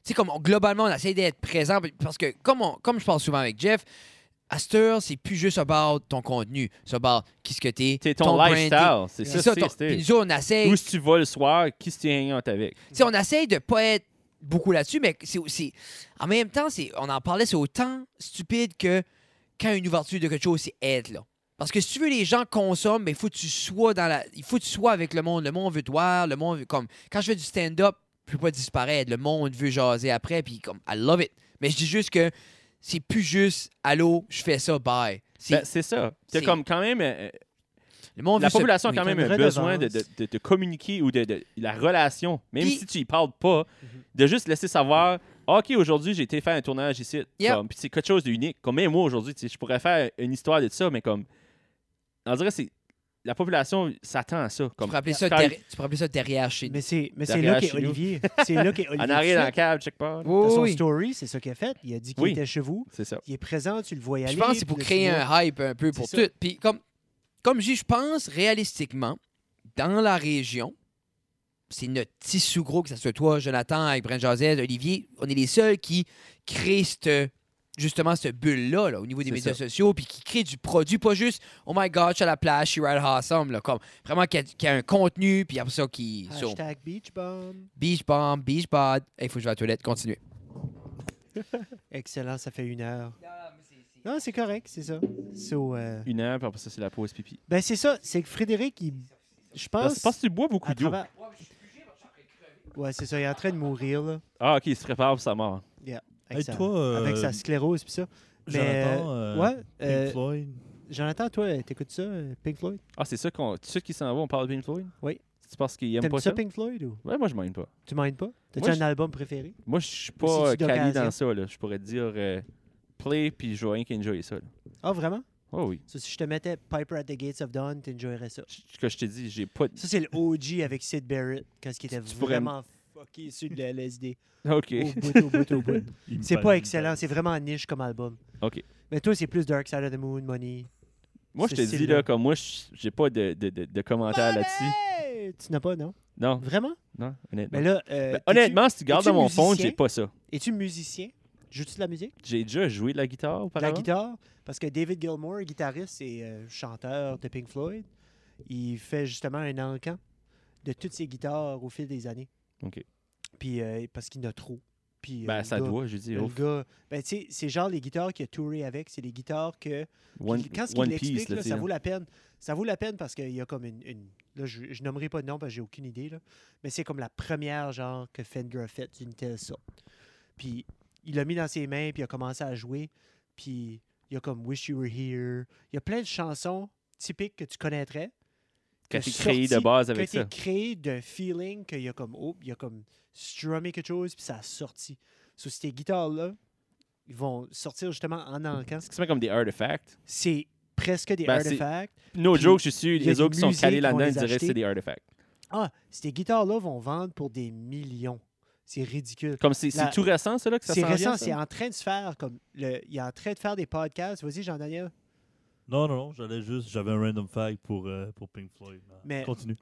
sais, comme globalement, on essaie d'être présent parce que, comme je parle souvent avec Jeff, à cette heure, c'est plus juste about ton contenu. C'est about qui ce que t'es. C'est ton lifestyle. brand, C'est c'est ça. ça. Puis nous autres, on essaie. Où si tu vas le soir, qui se tient avec? Tu sais, on essaie de pas être beaucoup là-dessus, mais c'est aussi. En même temps, on en parlait, c'est autant stupide que quand une ouverture de quelque chose, c'est être là. Parce que si tu veux les gens consomment, mais il faut que tu sois il faut que tu sois avec le monde. Le monde veut te voir, le monde veut comme. Quand je fais du stand-up, je peux pas disparaître. Le monde veut jaser après, puis comme I love it. Mais je dis juste que c'est plus juste allô, je fais ça, bye. C'est ça. C'est comme quand même. Le monde La veut se- population a quand oui, même t'as une un besoin de redevance. communiquer ou de la relation, même Puis- si tu y parles pas, de juste laisser savoir OK, aujourd'hui, j'ai été faire un tournage ici. Yep. Comme, puis c'est quelque chose d'unique. Comme même moi, aujourd'hui, tu sais, je pourrais faire une histoire de ça, mais comme. On dirait que la population s'attend à ça. Tu Comme, pourrais appeler ça, quand- tu pourrais appeler ça derrière chez nous. Mais c'est Derrière là qu'est chez nous. Olivier. C'est là qu'est Olivier. en arrière dans la Dans cave, quelque part. son Oui. story, c'est ça qu'il a fait. Il a dit qu'il Oui. était chez vous. C'est ça. Il est présent, tu le vois y aller. Je pense que c'est pour puis là, créer tu vois- un hype un peu pour C'est ça. tout. Puis comme je dis, je pense réalistiquement, dans la région, c'est notre petit sous-groupe, que ce soit toi, Jonathan, avec Brent Josette, Olivier, on est les seuls qui créent justement cette bulle-là là, au niveau des C'est médias ça. sociaux, puis qui créent du produit, pas juste « Oh my God, je suis à la plage, je suis right awesome », là, comme vraiment qui a un contenu, puis après ça, qui... sur Hashtag Beach Bomb. Beach Bomb, Beach Bod. Il faut que je vais à la toilette, continuez. Excellent, ça fait 1 heure. Non, c'est correct, c'est ça. So, 1 heure, puis après ça, c'est la pause pipi. ben c'est ça, c'est que Frédéric, je pense, Parce que tu bois beaucoup à d'eau. travers... Ouais, c'est ça, il est en train de mourir, là. Ah, OK, il se prépare pour sa mort. Avec, Hey, sa... toi, avec sa sclérose pis ça. Mais, Jonathan, ouais, Pink Floyd. Jonathan, toi, t'écoutes ça, Pink Floyd? Ah, c'est ça qu'on. Tu sais qui s'en va, on parle de Pink Floyd? Oui. C'est parce qu'il aime T'aimes pas ça, ça? Pink Floyd, ou Ouais, moi, je m'aime pas. tu mindes pas? T'as-tu Moi, un album préféré? Moi, je suis Ou pas c'est-tu calé d'occasion? dans ça, là. Je pourrais te dire play, puis je vais rien qu'enjoyer ça, là. Ah, vraiment? Oh oui. Ça, si je te mettais Piper at the Gates of Dawn, t'enjoyerais ça. Ce que je t'ai dit, j'ai pas. Ça, c'est le OG avec Sid Barrett, quand il était Tu pourrais vraiment fucké sur de la LSD. OK. Au bout. Il me C'est parle, pas il me excellent, parle. c'est vraiment niche comme album. OK. Mais toi, c'est plus Dark Side of the Moon, Money. Moi, je Ce te dis, style-là. là, comme moi, j'ai pas de commentaires là-dessus. Hey! Tu n'as pas, non? Non, Vraiment? non, honnêtement. Mais là, Ben, honnêtement, si tu gardes es-tu dans mon phone, musicien? j'ai pas ça. Es-tu musicien? Joues-tu de la musique? J'ai déjà joué de la guitare De la auparavant. guitare? Parce que David Gilmour, guitariste et chanteur de Pink Floyd, il fait justement un encan de toutes ses guitares au fil des années. OK. Puis parce qu'il en a trop. Puis, Ben, le ça gars- doit, je dis. le gars, ben, tu sais, c'est genre les guitares qu'il a touré avec, c'est les guitares que One, quand il one l'explique, piece, là, là, tu ça sais. vaut la peine. Ça vaut la peine parce qu'il y a comme une là, je nommerai pas de nom parce que j'ai aucune idée, là, mais c'est comme la première genre que Fender a faite d'une telle sorte. Puis il l'a mis dans ses mains, puis il a commencé à jouer, puis il y a comme Wish You Were Here. Il y a plein de chansons typiques que tu connaîtrais. Qui a que été créé de sorti- base qui a avec été ça. créé d'un feeling qu'il y a comme, oh, il y a comme strummé quelque chose, puis ça a sorti. So, ces guitares-là, ils vont sortir justement en encan. C'est quasiment comme des artefacts. C'est presque des Ben, c'est- artefacts. No Puis, joke, je suis sûr, il y a les des autres qui sont musées calés qui vont là-dedans, les ils diraient que acheter. c'est des artefacts. Ah, ces guitares-là vont vendre pour des millions. C'est ridicule. Comme c'est La- tout récent, ça, là, que ça C'est s'en vient, récent, ça? c'est en train de se faire comme il est en train de faire des podcasts. Vas-y, Jean-Daniel. Non, j'avais un random fact pour Pink Floyd. Mais- Continue.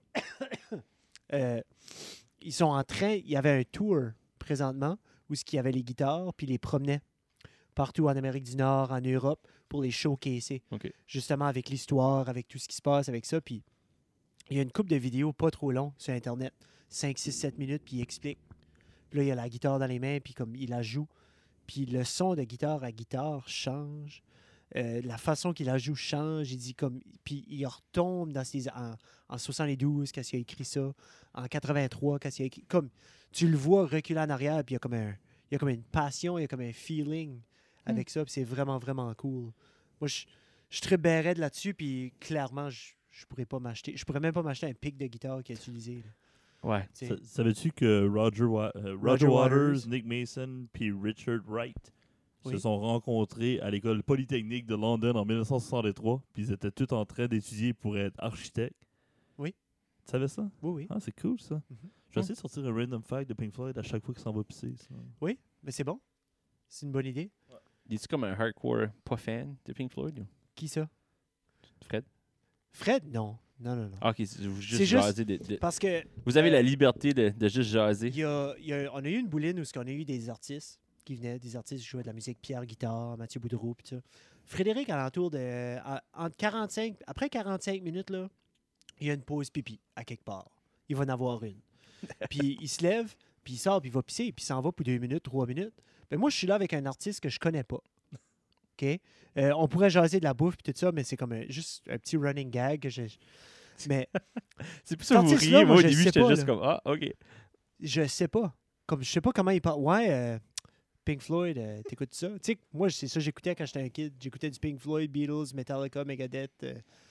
Ils sont en train. Il y avait un tour présentement où il y avait les guitares puis ils les promenaient partout en Amérique du Nord, en Europe pour les showcaser. OK. Justement avec l'histoire, avec tout ce qui se passe avec ça. Puis il y a une couple de vidéos pas trop longues sur Internet, 5, 6, 7 minutes, puis il explique. Puis là, il a la guitare dans les mains, puis comme il la joue. Puis le son de guitare à guitare change. La façon qu'il la joue change. Il dit comme. Puis il retombe dans ses, en 72, quand il a écrit ça. En 83, quand il a écrit. Comme tu le vois reculer en arrière, puis il y a comme une passion, il y a comme un feeling avec ça. Puis c'est vraiment, vraiment cool. Moi, je tribérais de là-dessus, puis clairement, je pourrais pas m'acheter. Je pourrais même pas m'acheter un pic de guitare qu'il a utilisé. là. Ouais. Tu sais. Savais-tu que Roger Roger Waters, Waters. Nick Mason puis Richard Wright se Oui. sont rencontrés à l'école polytechnique de London en 1963, puis ils étaient tous en train d'étudier pour être architectes. Oui. Tu savais ça? Oui, oui. Ah, c'est cool ça. Mhm. Je vais essayer de sortir un random fact de Pink Floyd à chaque fois qu'il s'en va pisser. Ça. Oui, mais c'est bon. C'est une bonne idée. Es-tu comme un hardcore pas fan de Pink Floyd? Ou? Qui ça? Fred? Fred? Non. Non, non, non. Ah, OK, vous juste C'est juste- jaser Parce que Vous avez la liberté de juste jaser. on a eu une bouline où on a eu des artistes qui venaient, des artistes qui jouaient de la musique, Pierre Guitare, Mathieu Boudreau, puis ça. Frédéric, après 45 minutes, là, il y a une pause pipi à quelque part. Il va en avoir une. Puis il se lève, puis il sort, puis il va pisser, puis il s'en va pour 2 minutes, 3 minutes. Ben moi, je suis là avec un artiste que je connais pas. OK? On pourrait jaser de la bouffe puis tout ça, mais c'est comme juste un petit running gag. Mais C'est plus ça que vous Artiste-là, riez. moi, Moi, au je début, sais j'étais pas, juste là. comme, ah, OK. je sais pas. Comme je sais pas comment il parle. Ouais, Pink Floyd, t'écoutes ça? Tu sais, moi, c'est ça que j'écoutais quand j'étais un kid. J'écoutais du Pink Floyd, Beatles, Metallica, Megadeth,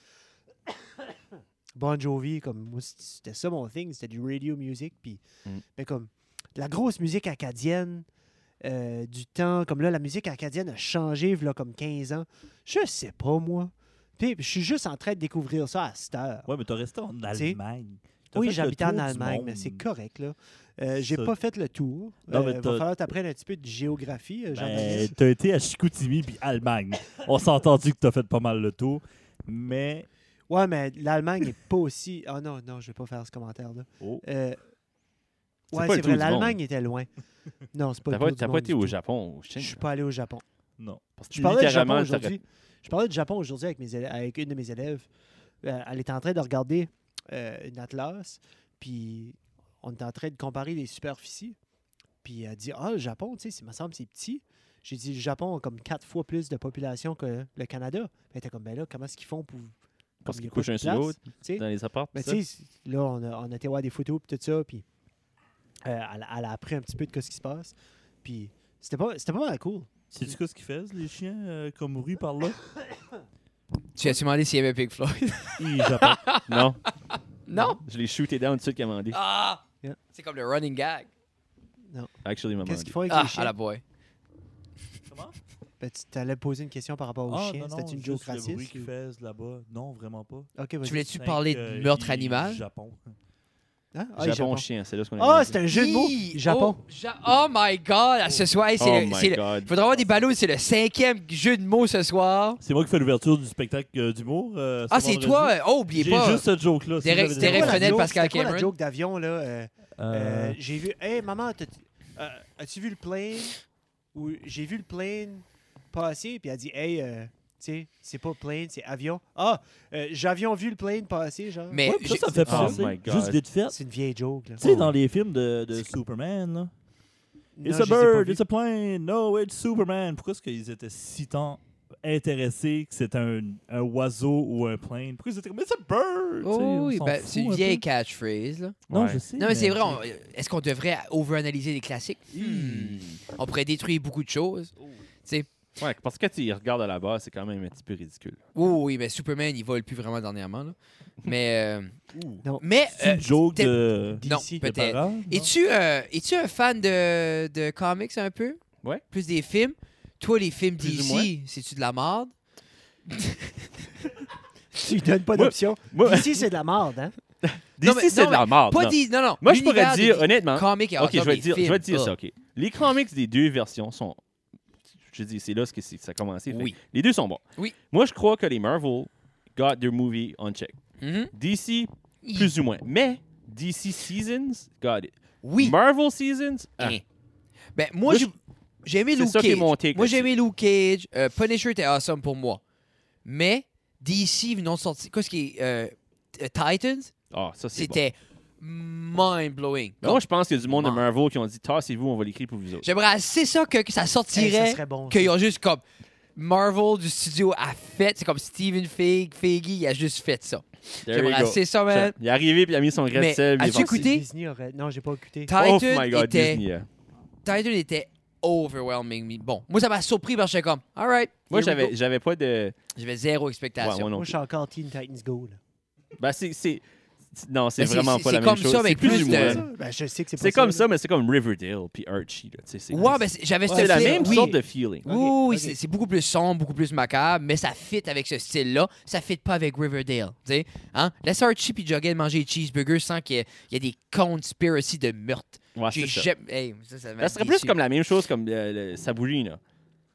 Bon Jovi. Comme moi, c'était ça mon thing. C'était du radio music. Puis, mais comme la grosse musique acadienne du temps. Comme là, la musique acadienne a changé là, comme 15 ans. Je sais pas, moi. Puis, je suis juste en train de découvrir ça à cette heure. Ouais, mais t'as resté en Allemagne. T'as Oui, fait le j'habitais en tour du Allemagne, mais monde. c'est correct, là. J'ai Ça- pas fait le tour. Non, mais va t'as- falloir t'apprendre un petit peu de géographie, Ben, Jean-Daniel. t'as été à Chicoutimi puis Allemagne. On s'est entendu que t'as fait pas mal le tour, mais... Ouais, mais l'Allemagne n'est pas aussi... Ah non, non, je vais pas faire ce commentaire-là. Oh. Ouais, pas le c'est tour vrai, du l'Allemagne monde. était loin. Non, c'est pas T'as le tour pas, du t'as pas monde été du au tout. Japon, au Je Chine. suis pas allé au Japon. Non. Parce que Je parlais du Japon littéralement, aujourd'hui. Je parlais du Japon aujourd'hui avec une de mes élèves. Elle était en train de regarder une atlas, puis on était en train de comparer les superficies. Puis elle dit, ah, le Japon, tu sais, il me semble que c'est petit. J'ai dit, le Japon a comme 4 fois plus de population que le Canada. Elle était comme, ben là, comment est-ce qu'ils font pour... Parce comme il y qu'ils a pas couchent de un sur place, l'autre tu sais. dans les apparts. Mais c'est ça? tu sais, là, on a été voir des photos puis tout ça, puis elle a appris un petit peu de ce qui se passe. Puis c'était pas mal cool. Sais-tu quoi ce qu'ils font, les chiens, comme rue par là? Tu as-tu demandé s'il y avait Pink Floyd? Et Japon. Non. Non. Je l'ai shooté down tout de suite qu'il a demandé. Ah! Yeah. C'est comme le running gag. Actually, il m'a Qu'est-ce demandé. qu'ils font avec Ah, les chiens? à la boy. Comment? Ben, tu allais poser une question par rapport aux Ah, chiens. non, non, C'était une juste joke le bruit raciste? qu'ils font là-bas. Non, vraiment pas. Ok, Tu vas-y. voulais-tu parler de meurtre animal? Japon. Hein? Japon chien, c'est là ce qu'on a Ah, demandé. c'est un jeu de mots. Hi! Japon. Oh my God! À ce soir, hey, Oh my God. il faudra avoir des ballots. C'est le 5e jeu de mots ce soir. C'est moi qui fais l'ouverture du spectacle d'humour. Ah, ce c'est vendredi. toi? Oh, oubliez J'ai pas. juste cette joke-là. si Derek- j'avais des Derek affaires. Frenette, joke- Pascal c'était quoi la Cameron. joke d'avion, là? Euh, J'ai vu... Hey, maman, as-tu vu le plane? Ou j'ai vu le plane passer, puis elle dit, hey, tu sais, c'est pas plane, c'est avion. Ah, j'avions vu le plane passer, genre. Mais ouais, ça me fait Oh penser. my God. Juste vite fait. C'est une vieille joke, là. Tu sais, dans les films de Superman, là. Non, It's je a les ai pas bird, vus. it's a plane, no, it's Superman. Pourquoi est-ce qu'ils étaient si tant intéressés que c'était un oiseau ou un plane? Pourquoi ils étaient comme, it's a bird? Tu sais, Oh, on oui, s'en ben, fout c'est une un vieille peu. catchphrase. Là. Non, Ouais. je sais. Non, mais c'est vrai. Est-ce qu'on devrait over-analyser les classiques? On pourrait détruire beaucoup de choses. Tu sais, Ouais, parce que tu y regardes à la base, c'est quand même un petit peu ridicule. oui, mais Superman, il vole plus vraiment dernièrement. Là. Mais, Non. mais C'est une joke t'es- de... non, DC. de peut-être. parents, non? Es-tu un fan de comics un peu? Ouais. Plus des films? Toi, les films Plus ou moins. DC, c'est-tu de la merde? Tu lui donnes pas Moi- d'option. moi- Ici, c'est de la merde, hein? Non, DC, mais- c'est non, de la merde. Pas non. dit, non. Moi, je pourrais l'univers dire, des honnêtement, comics et OK, je vais des te dire, films. ça, OK. Les comics des deux versions sont... Je dis, c'est là que ça a commencé. fait Oui. que Les deux sont bons. Oui. Moi, je crois que les Marvel got their movie on check. Mhm. DC, plus ou moins. Mais DC Seasons got it. Oui. Marvel Seasons, Hein. Ben, moi, Moi, j'ai aimé c'est Luke ça qui est Cage. mon take Moi, j'ai là-dessus. aimé Luke Cage. Punisher était awesome pour moi. Mais DC, venons de sortir. Qu'est-ce qui est Titans? Ah, ça, c'est bon. C'était mind-blowing. Moi, je pense qu'il y a du monde de Man. Marvel qui ont dit, tassez-vous, on va l'écrire pour vous autres. J'aimerais assez ça que ça Hey, sortirait. ça serait bon. ça. Qu'ils ont juste comme Marvel du studio a fait. C'est comme Steven Feige, il a juste fait ça. There you J'aimerais go. assez ça, man. Il est arrivé puis il a mis son grain de Mais sel. puis il est as-tu parti. écouté? Disney aurait... Non, j'ai pas écouté. Titan Oh my God, était, Disney. Titan était overwhelming. Bon, moi, ça m'a surpris parce que j'étais comme, all right. Moi, here we go. j'avais pas de... J'avais zéro Ouais, expectation. moi non Moi, je plus. suis encore Teen Titans Go, là. Ben, non, c'est Ben, c'est- vraiment c'est pas la comme même chose. ça, C'est avec plus plus ou de- moins. Ben, je sais que c'est pas C'est comme là. ça, mais c'est comme Riverdale puis Archie. Là. Tu sais, c'est Ouais, ben, j'avais c'est ce la feel- même oui. sorte de feeling. Oui, Ok, oui, ok. c'est beaucoup plus sombre, beaucoup plus macabre, mais ça fit avec ce style-là. Ça fit pas avec Riverdale. Tu sais, hein? Laisse Archie puis Jughead manger des cheeseburgers sans qu'il y ait des conspiracies de meurtre. Ouais, J'ai c'est ça. jamais. Hey, ça m'a Ça serait déçu. plus comme la même chose comme Sabrina.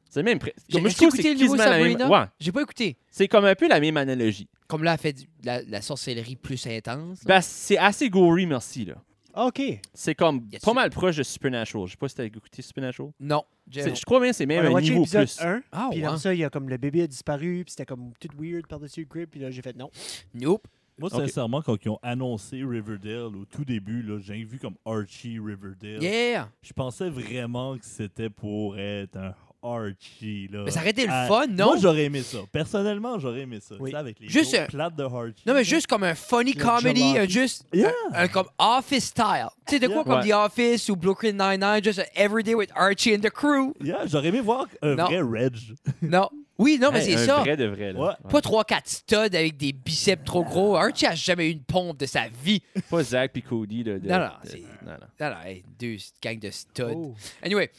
C'est même. J'ai Comme je trouve que écouté c'est le nouveau quasiment la même. Sabrina. Ouais. J'ai pas écouté. C'est comme un peu la même analogie. Comme là, elle fait la sorcellerie plus intense. là. Ben, c'est assez gory, merci, là. OK. C'est comme Y a-tu- pas mal proche de Supernatural. Je sais pas si t'as écouté Supernatural. Non. Je crois bien que c'est même On a un watché niveau l'épisode plus. 1, Ah, puis ouais. après ça, il y a comme le bébé a disparu, puis c'était comme tout weird par-dessus le crib, puis là, j'ai fait non. Nope. Moi, Ok. sincèrement, quand ils ont annoncé Riverdale au tout début, là, j'ai vu comme Archie Riverdale. Yeah. Je pensais vraiment que c'était pour être un Archie. Là. Mais ça aurait été le Ah, fun, non? Moi, j'aurais aimé ça. Personnellement, j'aurais aimé ça. Oui. Tu sais, avec les Juste, grosses plates de Archie. Non, mais juste comme un funny Le comedy, jalopy. juste Yeah. un comme Office style. Tu sais, de quoi Yeah. comme Ouais. The Office ou Brooklyn Nine-Nine, just Everyday with Archie and the crew. Yeah, j'aurais aimé voir un Non. vrai Reg. Non. Oui, non, mais Hey, c'est un ça. vrai de vrai, là. Ouais. Pas 3-4 studs avec des biceps trop gros. Archie a jamais eu une pompe de sa vie. Pas Zach puis Cody. Là, Non, non, c'est- non. Non, non, hey, deux gangs de studs. Oh. Anyway.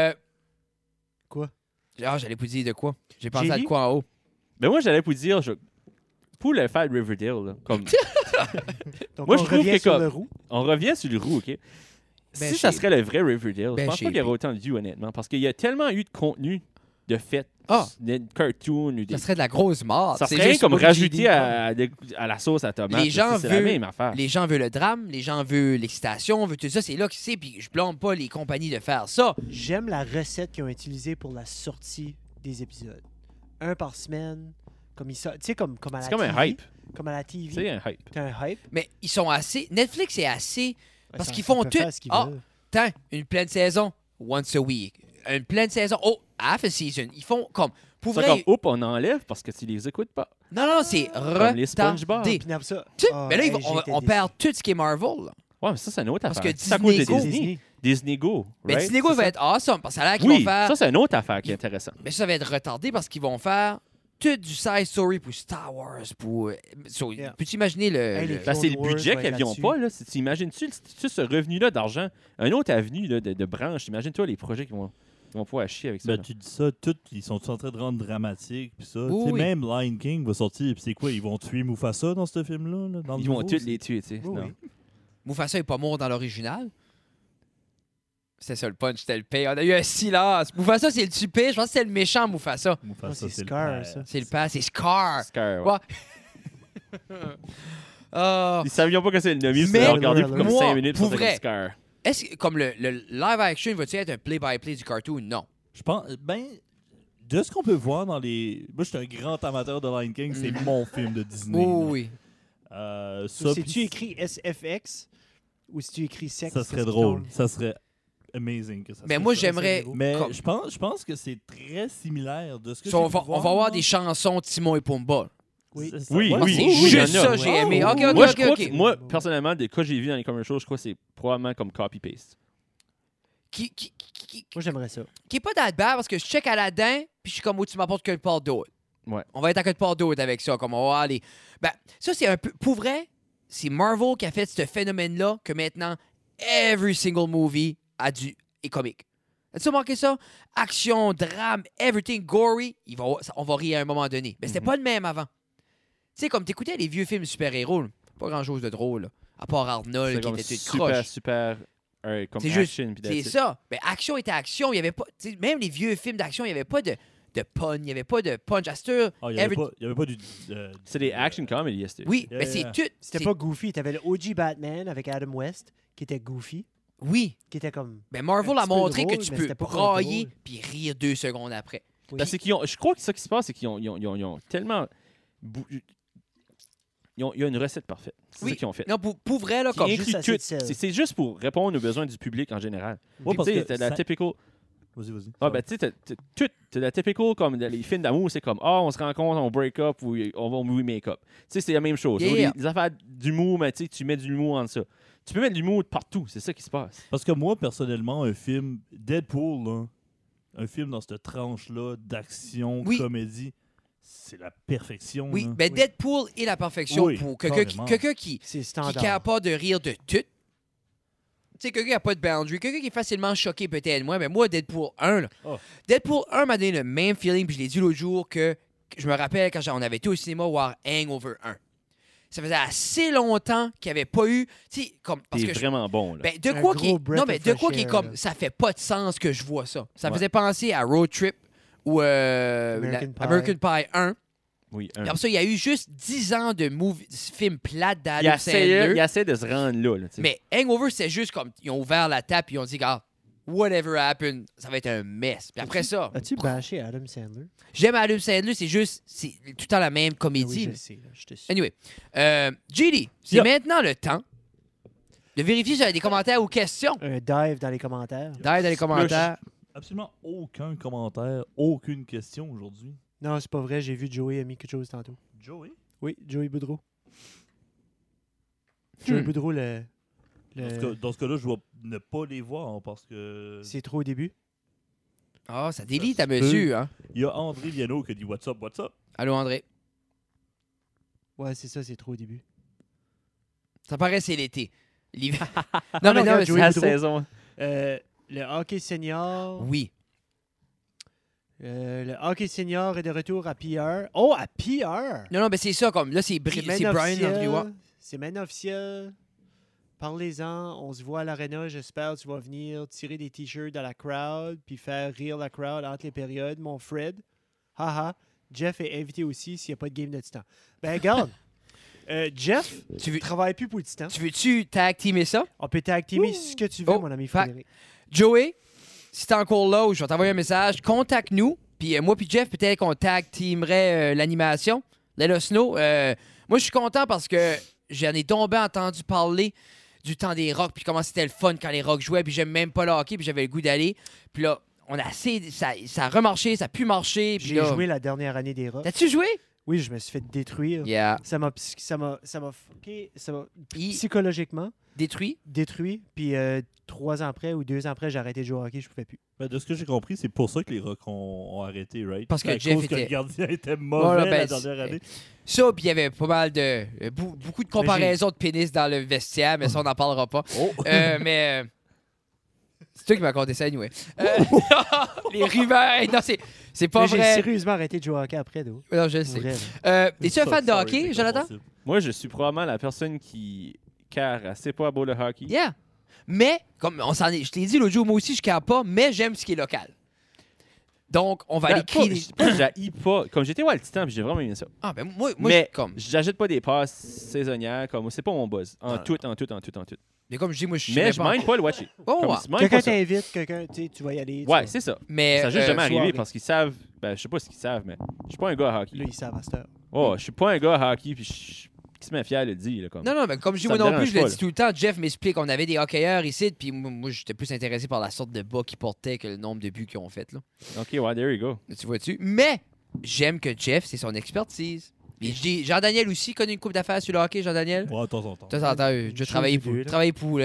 Quoi? Ah, j'allais vous dire de quoi? J'ai pensé à Jerry? de quoi en haut. Ben moi, j'allais vous dire, pour le faire de Riverdale, là, comme Donc, Moi, on je trouve revient que sur comme- le roux. on revient sur le roux, OK? Ben, Si ça chez- serait le vrai Riverdale, Ben, je pense chez pas qu'il y aurait lui. autant de vues, honnêtement, parce qu'il y a tellement eu de contenu de fait, Ah. des cartoons, ou des... Ça serait de la grosse mort. Ça C'est serait rien juste comme OGD, rajouter comme- à la sauce à tomate. Les gens c'est la veulent- même affaire. Les gens veulent le drame, les gens veulent l'excitation, veulent tout ça. C'est là que c'est, puis je blâme pas les compagnies de faire ça. J'aime la recette qu'ils ont utilisée pour la sortie des épisodes. Un par semaine, comme tu sais, comme à la C'est comme un TV, hype. Comme à la TV. C'est un hype. T'as un hype. Mais ils sont assez. Netflix est assez. Parce Ça- qu'ils ça font peut tout. faire ce qu'ils Ah, veulent. Tant, une pleine saison, once a week. Une pleine saison, oh, half a season. Ils font comme. Pour C'est vrai. comme, oups, on enlève parce que tu les écoutes pas. Non, non, c'est Comme les SpongeBob. retardé. Puis après ça, Tu sais, ah, mais là, hey, on, j'ai on été perd tout ce qui est Marvel. là. Ouais, mais ça, c'est une autre Parce affaire. que C'est à cause de Disney Go. Disney. Disney Go, Mais right? Disney Go C'est va ça? être awesome. Parce que là, qu'ils Oui, vont faire. ça, c'est une autre affaire qui est intéressante. Mais ça va être retardé parce qu'ils vont faire tout du side story pour Star Wars. Pour. Yeah. Peux-tu imaginer le. Hey, le- les- Ben, c'est le Clone Wars budget va qu'ils être n'ont là-dessus. pas. Là. T'imagines-tu ce revenu-là d'argent? Un autre avenue là, de branches. Imagine-toi les projets qui vont pouvoir chier avec ça. Ben, là. tu dis ça, ils sont en train de rendre dramatique. Pis ça. Oui, Tu sais, oui. Même Lion King va sortir. Puis c'est quoi? Ils vont tuer Mufasa dans ce film-là? Là, dans le Ils vont nouveau, tous c'est- les tuer, tu sais. Oui, non. oui. Mufasa est pas mort dans l'original. C'était ça le punch, c'était le pay. On a eu un silence. Mufasa, c'est le tupé. Je pense que c'est le méchant Mufasa. Mufasa, Ah, c'est c'est le Scar, père. ça. C'est le père, c'est Scar. Scar, ouais. Ouais. Ah. Ils savaient pas que c'est le nommé, ils Mais se regardaient pour comme moi, 5 minutes pour pour vrai, Scar. Est-ce que, comme le live action, va-tu être un play-by-play du cartoon? Non. Je pense, ben, de ce qu'on peut voir dans les. Moi, je suis un grand amateur de Lion King. C'est mon film de Disney. Oh, là. oui. Ça, Si puis tu écris SFX ou si tu écris sexe, ça qu'est-ce serait qui drôle. tombe? Ça serait amazing. Que ça Mais soit moi, ça. j'aimerais. Mais comme- je pense que c'est très similaire de ce que on j'ai va, pu voir, on va avoir là. des chansons Timon et Pumba. Oui. C'est ça. Oui, Ouais, Ah, oui, c'est oui, juste il y en a. ça, j'ai aimé. Ok, ok, Moi, ok, je crois ok. que, moi, personnellement, de quoi j'ai vu dans les commercials, je crois que c'est probablement comme copy-paste. Qui Moi, j'aimerais ça. est pas that bad parce que je check Aladdin, puis je suis comme, oh, tu m'apportes que le part d'autre. Ouais. On va être à quelque part d'autre avec ça, comme on va aller. Ben, ça, c'est un peu. Pour vrai, c'est Marvel qui a fait ce phénomène-là que maintenant, every single movie est comique. As-tu remarqué ça? Action, drame, everything gory, on va rire à un moment donné. Mais c'était pas le même avant. Tu sais, comme t'écoutais les vieux films super-héros, là, pas grand-chose de drôle, là, à part Arnold C'est qui comme était tout super, croche. super, comme C'est juste, action. puis c'est that's it. ça. Mais action était action. Il y avait pas, tu sais, même les vieux films d'action, il n'y avait pas de pun, il n'y avait pas de punch. À cette heure, Ah, il n'y avait, every- pas du. C'est des action comedy, yes. Oui, Yeah, mais c'est yeah. tout. C'était c'est- pas Goofy. T'avais le OG Batman avec Adam West qui était Goofy, Oui. qui était comme. Ben Marvel Un a petit peu montré drôle, que tu mais peux c'était pas brailler drôle. puis rire 2 secondes après. Oui. Ben, c'est qu'ils ont, je crois que ça qui se passe, c'est qu'ils ont tellement. Il y a une recette parfaite. C'est Oui. ça qu'ils ont fait. Non, pour vrai, là, Qui comme. juste inclut assez de tout. sel. C'est juste pour répondre aux besoins du public en général. Ouais, parce Tu sais, que t'as la ça- typical. Vas-y. Ah, ben, tu sais, t'as la typical comme dans les films d'amour, c'est comme, on se rencontre, on break up ou on va movie make-up. Tu sais, c'est la même chose. Yeah. Les affaires d'humour, mais tu sais, tu mets de l'humour en ça. Tu peux mettre de l'humour partout, c'est ça qui se passe. Parce que moi, personnellement, un film, Deadpool, là, un film dans cette tranche-là d'action, Oui. comédie, c'est la perfection. Oui, là. ben Oui. Deadpool est la perfection Oui, pour carrément. quelqu'un qui C'est est standard. capable de rire de tout. Tu sais, quelqu'un qui n'a pas de boundary, quelqu'un qui est facilement choqué peut-être moi, mais moi, Deadpool 1, là, Oh. Deadpool 1 m'a donné le même feeling, puis je l'ai dit l'autre jour, que je me rappelle quand on avait été au cinéma voir Hangover 1. Ça faisait assez longtemps qu'il n'y avait pas eu, tu sais, comme, parce T'es que vraiment bon, là. ben, de Un quoi gros qui est, breath non, mais of de quoi fresh qui est air, comme, là. ça fait pas de sens que je vois ça. Ça me Ouais. faisait penser à Road Trip ou American Pie. Pie 1. Oui, Puis après ça, il y a eu juste 10 ans de films plates il d'Adam essaie Sandler. de se rendre là. Tu sais. Mais Hangover, c'est juste comme, ils ont ouvert la table et ils ont dit, ah, whatever happen, ça va être un mess. Puis après ça, As-tu bâché Adam Sandler? j'aime Adam Sandler, c'est juste, c'est tout le temps la même Ah comédie. oui, là. je sais, là, je te suis. Anyway, JD, c'est Yeah. maintenant le temps de vérifier si vous avez des commentaires ou questions. Un dive dans les commentaires. D'ailleurs, dans les commentaires. Absolument aucun commentaire, aucune question aujourd'hui. Non, c'est pas vrai, j'ai vu Joey a mis quelque chose tantôt. Joey? Oui, Joey Boudreau. Joey Boudreau, Dans ce cas-là, je vais ne pas les voir parce que... c'est trop au début. Ah, ça délite à se peut. mesure, hein. Il y a André Viano qui a dit « What's up, what's up? Allô, André. Ouais, c'est ça, c'est trop au début. Ça paraît c'est l'été. L'hiver. Non, non, mais regarde, non, Joey la Boudreau. saison. Le hockey senior. oui. Le hockey senior est de retour à PR. Oh, à PR! Non, non, mais c'est ça, comme là, c'est main Brian officielle. André Watt. C'est main officielle. Parlez-en. On se voit à l'aréna. J'espère que tu vas venir tirer des t-shirts à la crowd puis faire rire la crowd entre les périodes, mon Fred. Haha. Jeff est invité aussi s'il n'y a pas de game de Titan. Ben, regarde. Jeff, Tu veux- travaille plus pour le Titan. Tu veux-tu tag teamer ça? On peut tag-teamer ce que tu veux, Oh, mon ami fait- Frédéric. Joey, si t'es encore là ou je vais t'envoyer un message, contacte-nous. Puis moi puis Jeff, peut-être qu'on tag teamerait l'animation. Let us know. Moi, je suis content parce que j'en ai tombé entendu parler du temps des Rocks, puis comment c'était le fun quand les Rocks jouaient, puis j'aime même pas le hockey, puis j'avais le goût d'aller. Puis là, on a assez... Ça a remarché, ça a pu marcher. Puis J'ai là... joué la dernière année des Rocks. T'as-tu joué? Oui, je me suis fait détruire. Yeah. Ça m'a fucké, ça m'a Il- psychologiquement Détruit? détruit. Puis 3 ans après ou 2 ans après, j'ai arrêté de jouer au hockey, je pouvais plus. Ben, de ce que j'ai compris, c'est pour ça que les Rocks ont arrêté, right? Parce que C'est à Jeff cause que était- le gardien était mauvais Voilà, la ben, dernière année. Ça, puis il y avait pas mal de... beaucoup de comparaisons de pénis dans le vestiaire, mais ça, on n'en parlera pas. Oh! Mais... c'est toi qui m'as raconté ça, anyway. Les rumeurs... hey, non, c'est pas Mais j'ai vrai. sérieusement arrêté de jouer au hockey après, d'où. Non, je le sais. Vrai, là. Es-tu un fan de Sorry, hockey, c'est Jonathan? impossible. Moi, je suis probablement la personne qui care assez pas beau le hockey. Yeah. Mais, comme on s'en est... Je t'ai dit l'autre jour, moi aussi, je ne pas, mais j'aime ce qui est local. Donc, on va aller crier... des- Pas que j'haïs pas. Comme j'étais au Titan, puis j'ai vraiment aimé ça. Ah, ben moi Mais comme... j'achète pas des passes saisonnières. Comme c'est pas mon buzz. En Ah. tout. Mais comme je dis, moi, je suis... Mais je mind pas le watcher. Oh, Comme, ouais. je mind Quelqu'un pas ça. t'invite, tu vas y aller. tu Ouais, vas- c'est ça. Mais... Ça n'a juste jamais soirée. arrivé parce qu'ils savent. Ben, je sais pas ce qu'ils savent, mais je suis pas un gars à hockey. Là, ils savent à cette heure. Oh, je suis pas un gars à hockey, puis qui se met fier le dit. Là, comme. Non, non, mais comme je dis, Ça moi me non plus, dérange je le pas, dis tout le temps. Jeff m'explique qu'on avait des hockeyeurs ici, puis moi, j'étais plus intéressé par la sorte de bas qu'ils portaient que le nombre de buts qu'ils ont fait, là. Ok, ouais, there you go. Tu vois-tu? Mais j'aime que Jeff, c'est son expertise. Et je dis, Jean-Daniel aussi connaît une coupe d'affaires sur le hockey, Jean-Daniel. Ouais, de temps en temps. De temps en temps, je chose travaillais ou pour, deux, là. travaillais pour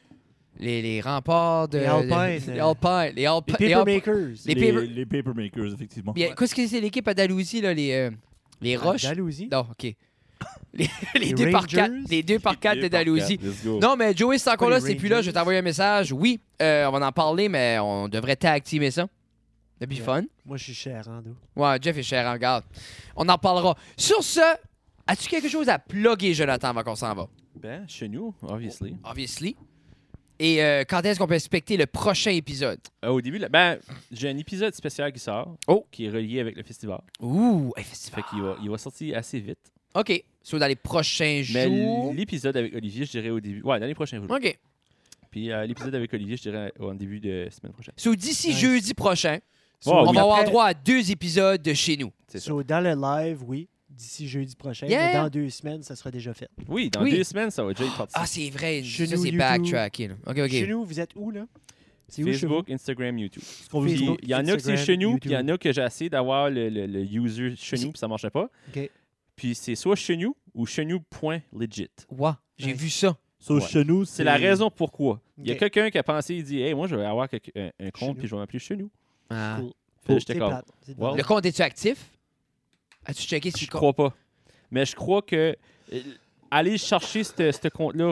les remparts de... Les Alpines, Les Alpines. Les Les Alpines. Papermakers. Les paper- Les Papermakers, effectivement. Bien, qu'est-ce que c'est l'équipe à Dalhousie, là? Les Roches? Dalhousie. Non, OK. Les Les 2 par 4. Rangers? Les 2 par 4 de Dalhousie. Let's go. Non, mais Joey, c'est encore pas là, les c'est plus là. Je vais Rangers? t'envoyer un message. Oui, on va en parler, mais on devrait tag teamer ça. Depuis Yeah. fun. Moi, je suis cher, hein, d'où. Ouais, Jeff est cher en garde. On en parlera. Sur ce, as-tu quelque chose à plugger, Jonathan, avant qu'on s'en va? Ben, chez nous, obviously. Obviously. Et quand est-ce qu'on peut expecter le prochain épisode? Au début, là, ben, j'ai un épisode spécial qui sort, Oh. qui est relié avec le festival. Ouh, un Fait festival. qu'il va sortir assez vite. OK. So, dans les prochains Mais jours. l'épisode avec Olivier, je dirais au début. Ouais, dans les prochains jours. OK. Puis l'épisode avec Olivier, je dirais au début de semaine prochaine. So, d'ici Nice. jeudi prochain, Oh, on oui. va avoir Après- droit à 2 épisodes de chez nous. C'est ça. So, dans le live, oui, d'ici jeudi prochain. Yeah. Mais dans 2 semaines, ça sera déjà fait. Oui, dans Oui. 2 semaines, ça va déjà être parti. Ah, c'est vrai. Chez Ça, nous, c'est YouTube. backtracké. là. OK, OK. Chez nous, vous êtes où, là? C'est où chez vous? Facebook, Instagram, YouTube. Ce qu'on veut Puis, dire, Facebook, il y en a que c'est Instagram, chez nous, puis il y en YouTube. a que j'ai essayé d'avoir le user chez nous, puis ça marchait pas. OK. Puis c'est soit chez nous ou chez nous.legit. Ouais, j'ai Nice. vu ça. so, Ouais. chez nous, C'est la raison pourquoi. Il y a Ok. quelqu'un qui a pensé, il dit, hey, moi, je vais avoir un Chez compte, nous. puis je vais m'appeler chez nous. Ah. Cool. Puis là, C'est j'étais comme, plate. C'est Wow. Le compte, es-tu actif? As-tu checké si je le compte... crois pas. Mais je crois que aller chercher ce compte-là,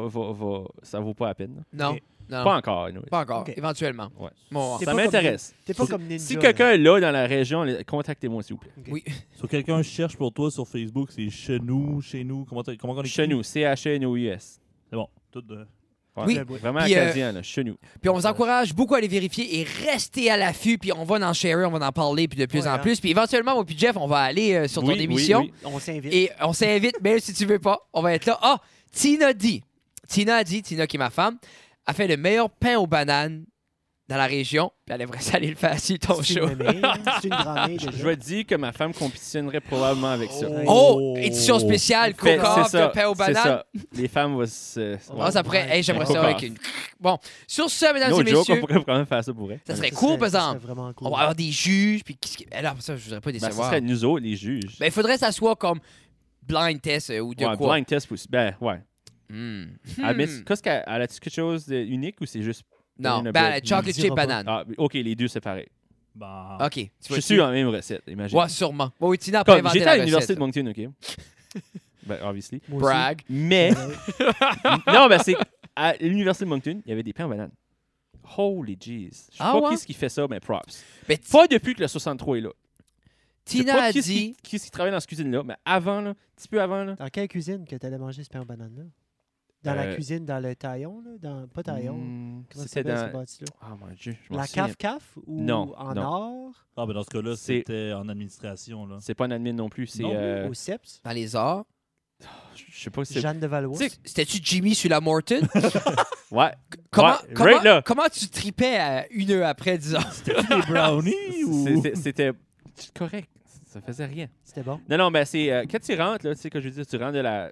ça vaut pas la peine. Non. Ok. Non. Pas encore, anyway. Pas encore. Ok. Éventuellement. Ouais. Bon, C'est Ça pas m'intéresse. T'es pas Si- comme Ninja. Si là. quelqu'un est là dans la région, contactez-moi, s'il vous plaît. oui. So, quelqu'un cherche pour toi sur Facebook, c'est chez nous. Comment on écrit? Chez nous, CHNOUS. C'est bon. Tout de... Ouais, Oui. Vraiment Puis, acadien, là, chez nous. Puis on vous encourage beaucoup à aller vérifier et rester à l'affût. Puis on va en share, on va en parler puis de plus Ouais, en hein. plus. Puis éventuellement, moi puis Jeff, on va aller sur ton Oui, émission. oui, On s'invite. Et on s'invite, même si tu veux pas, on va être là. Ah, Tina dit, Tina qui est ma femme, a fait le meilleur pain aux bananes dans la région. Puis elle aimerait ça aller le faire sur ton C'est show. une mémé, c'est une grand-mère déjà. Je vais dire que ma femme compétitionnerait probablement avec ça. Oh, édition spéciale, Fait- coca, c'est ça, de pain aux c'est bananes. ça. Les femmes vont se... Ah, ça pourrait. Hey, j'aimerais ça Coca. avec une. Bon, sur ce, mesdames No et joke, on messieurs, pourrait vraiment faire ça pour elle. ça serait cool, par Ça exemple. serait vraiment cool. On va avoir des juges. Puis, alors, ça, je voudrais pas Ben, ça décevoir. serait nous autres, les juges. Ben, il faudrait que ça soit comme blind test ou de Ouais, quoi. blind test aussi. Ben, ouais. Hmm. Mais Hmm. qu'est-ce qu'elle a-tu quelque chose d'unique ou c'est juste... Non, Banana ben, bread. chocolate chip dira pas. banane. Ah, OK, les deux, c'est pareil. Bah, OK. Tu Je suis sûr en même recette, imagine. Ouais, sûrement. Bon, oui, Tina a pas Comme, inventé j'étais la à l'université de recette. Moncton, OK? Ben, obviously. Moi aussi. Brag. Mais, non, ben, c'est... À l'université de Moncton, il y avait des pains en banane. Holy jeez. Je sais Ah pas ouais? qui qui fait ça, mais props. Ben, Pas depuis que le 63 est là. Je sais Tina pas a qui dit. qui travaille dans cette cuisine-là, mais avant, là, un petit peu avant, là. Dans quelle cuisine que tu allais manger ce pain aux bananes-là? Dans la Euh, cuisine, dans le taillon, là? Pas taillon. Comment ça C'était s'appelle ce dans... bâti-là? Oh mon Dieu, je m'en La souviens. CAF ou Non, en non. or? ah, ben dans ce cas-là, C'est- c'était en administration. Là. C'est pas un admin non plus, c'est... Non, Au CEPS? Dans les arts. je sais pas si c'est... Jeanne de Valois? C'était-tu Jimmy sur la Morton? Ouais. Comment, Ouais, comment, right là. comment tu tripais une heure après, disons? C'était-tu des brownies ou. C'était correct. Ça faisait rien. C'était bon? Non, ben c'est... quand tu rentres, là, tu sais que je veux dire, tu rentres de la...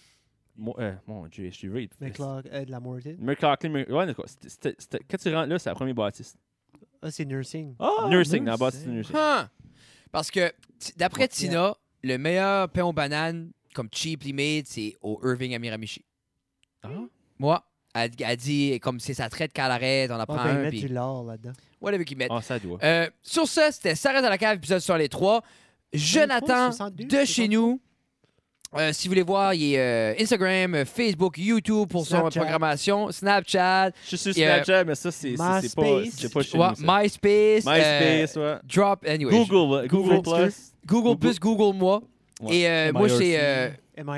Mon Dieu, je suis raide. De la Morton? McLaughlin... Ouais, d'accord. Quand tu rentres là, c'est la première bâtisse. Ah, c'est nursing. Ah, Nursing, dans la bâtisse de nursing. Huh. Parce que, d'après Ouais. Tina, le meilleur pain aux bananes, comme cheaply made, c'est au Irving à Miramichi. Ah? Moi, elle dit, comme c'est sa traite qu'elle arrête, on en Ah, prend ben, ils un, mettent puis du lard là-dedans. whatever qu'ils mettent. Ah, ça doit. Sur ce, c'était Ça reste à la cave, épisode sur les 3. Jonathan 62, de chez nous. Si vous voulez voir, il est Instagram, Facebook, YouTube pour son Snapchat. programmation, Snapchat, Je suis sur et, Snapchat, mais ça, c'est pas... MySpace. C'est pas chez ouais, nous, ça. MySpace, MySpace, ouais. Drop, anyway, Google Google Plus. Google plus Google moi. Ouais. Et moi, c'est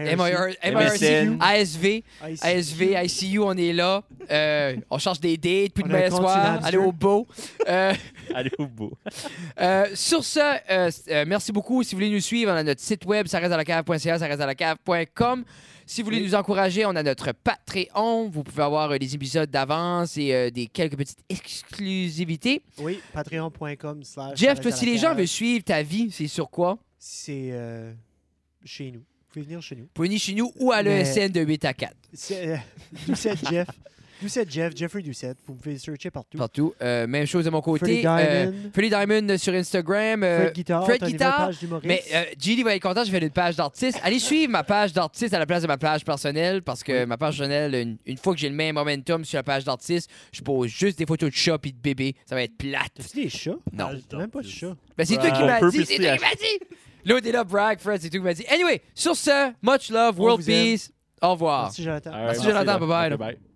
MIRC. ASV, ASV, ICU, on est là. On cherche des dates, puis On de a un main compte soir, sur aller au beau. Allez au bout. Sur ce, merci beaucoup. Si vous voulez nous suivre, on a notre site web, ça reste dans la cave.ca, ça reste dans la cave.com. Si vous voulez nous encourager, on a notre Patreon. Vous pouvez avoir des épisodes d'avance et quelques petites exclusivités. Oui, patreon.com/. Jeff, toi, si les gens veulent suivre ta vie, c'est sur quoi? C'est chez nous. Vous pouvez venir chez nous. Vous pouvez venir chez nous ou à Mais- l'ESN de 8 à 4. C'est Doucette Jeff. Doucette Jeff, Jeffrey Doucette. Vous pouvez searcher partout. Partout. Même chose de mon côté. Freddy Diamond. Freddy Diamond sur Instagram. Fred Guitar. Fred t'as une Guitar, nouvelle page d'humoriste. Mais Gilly va être content, j'ai fait une page d'artiste. Allez suivre ma page d'artiste à la place de ma page personnelle parce que ma page personnelle, une fois que j'ai le même momentum sur la page d'artiste, je pose juste des photos de chats et de bébés. Ça va être plate. T'as-tu des chats? Non. T'as même pas de chat. Ben, c'est toi qui On m'as peut dit. C'est purposely toi qui m'as dit. L'autre est là, brag, Fred, c'est toi qui m'as dit. Anyway, sur ce, much love, On world vous aime. peace. Au revoir. Merci, Jonathan. All right, Merci, Jonathan. là. Bye-bye, Ok, là. bye.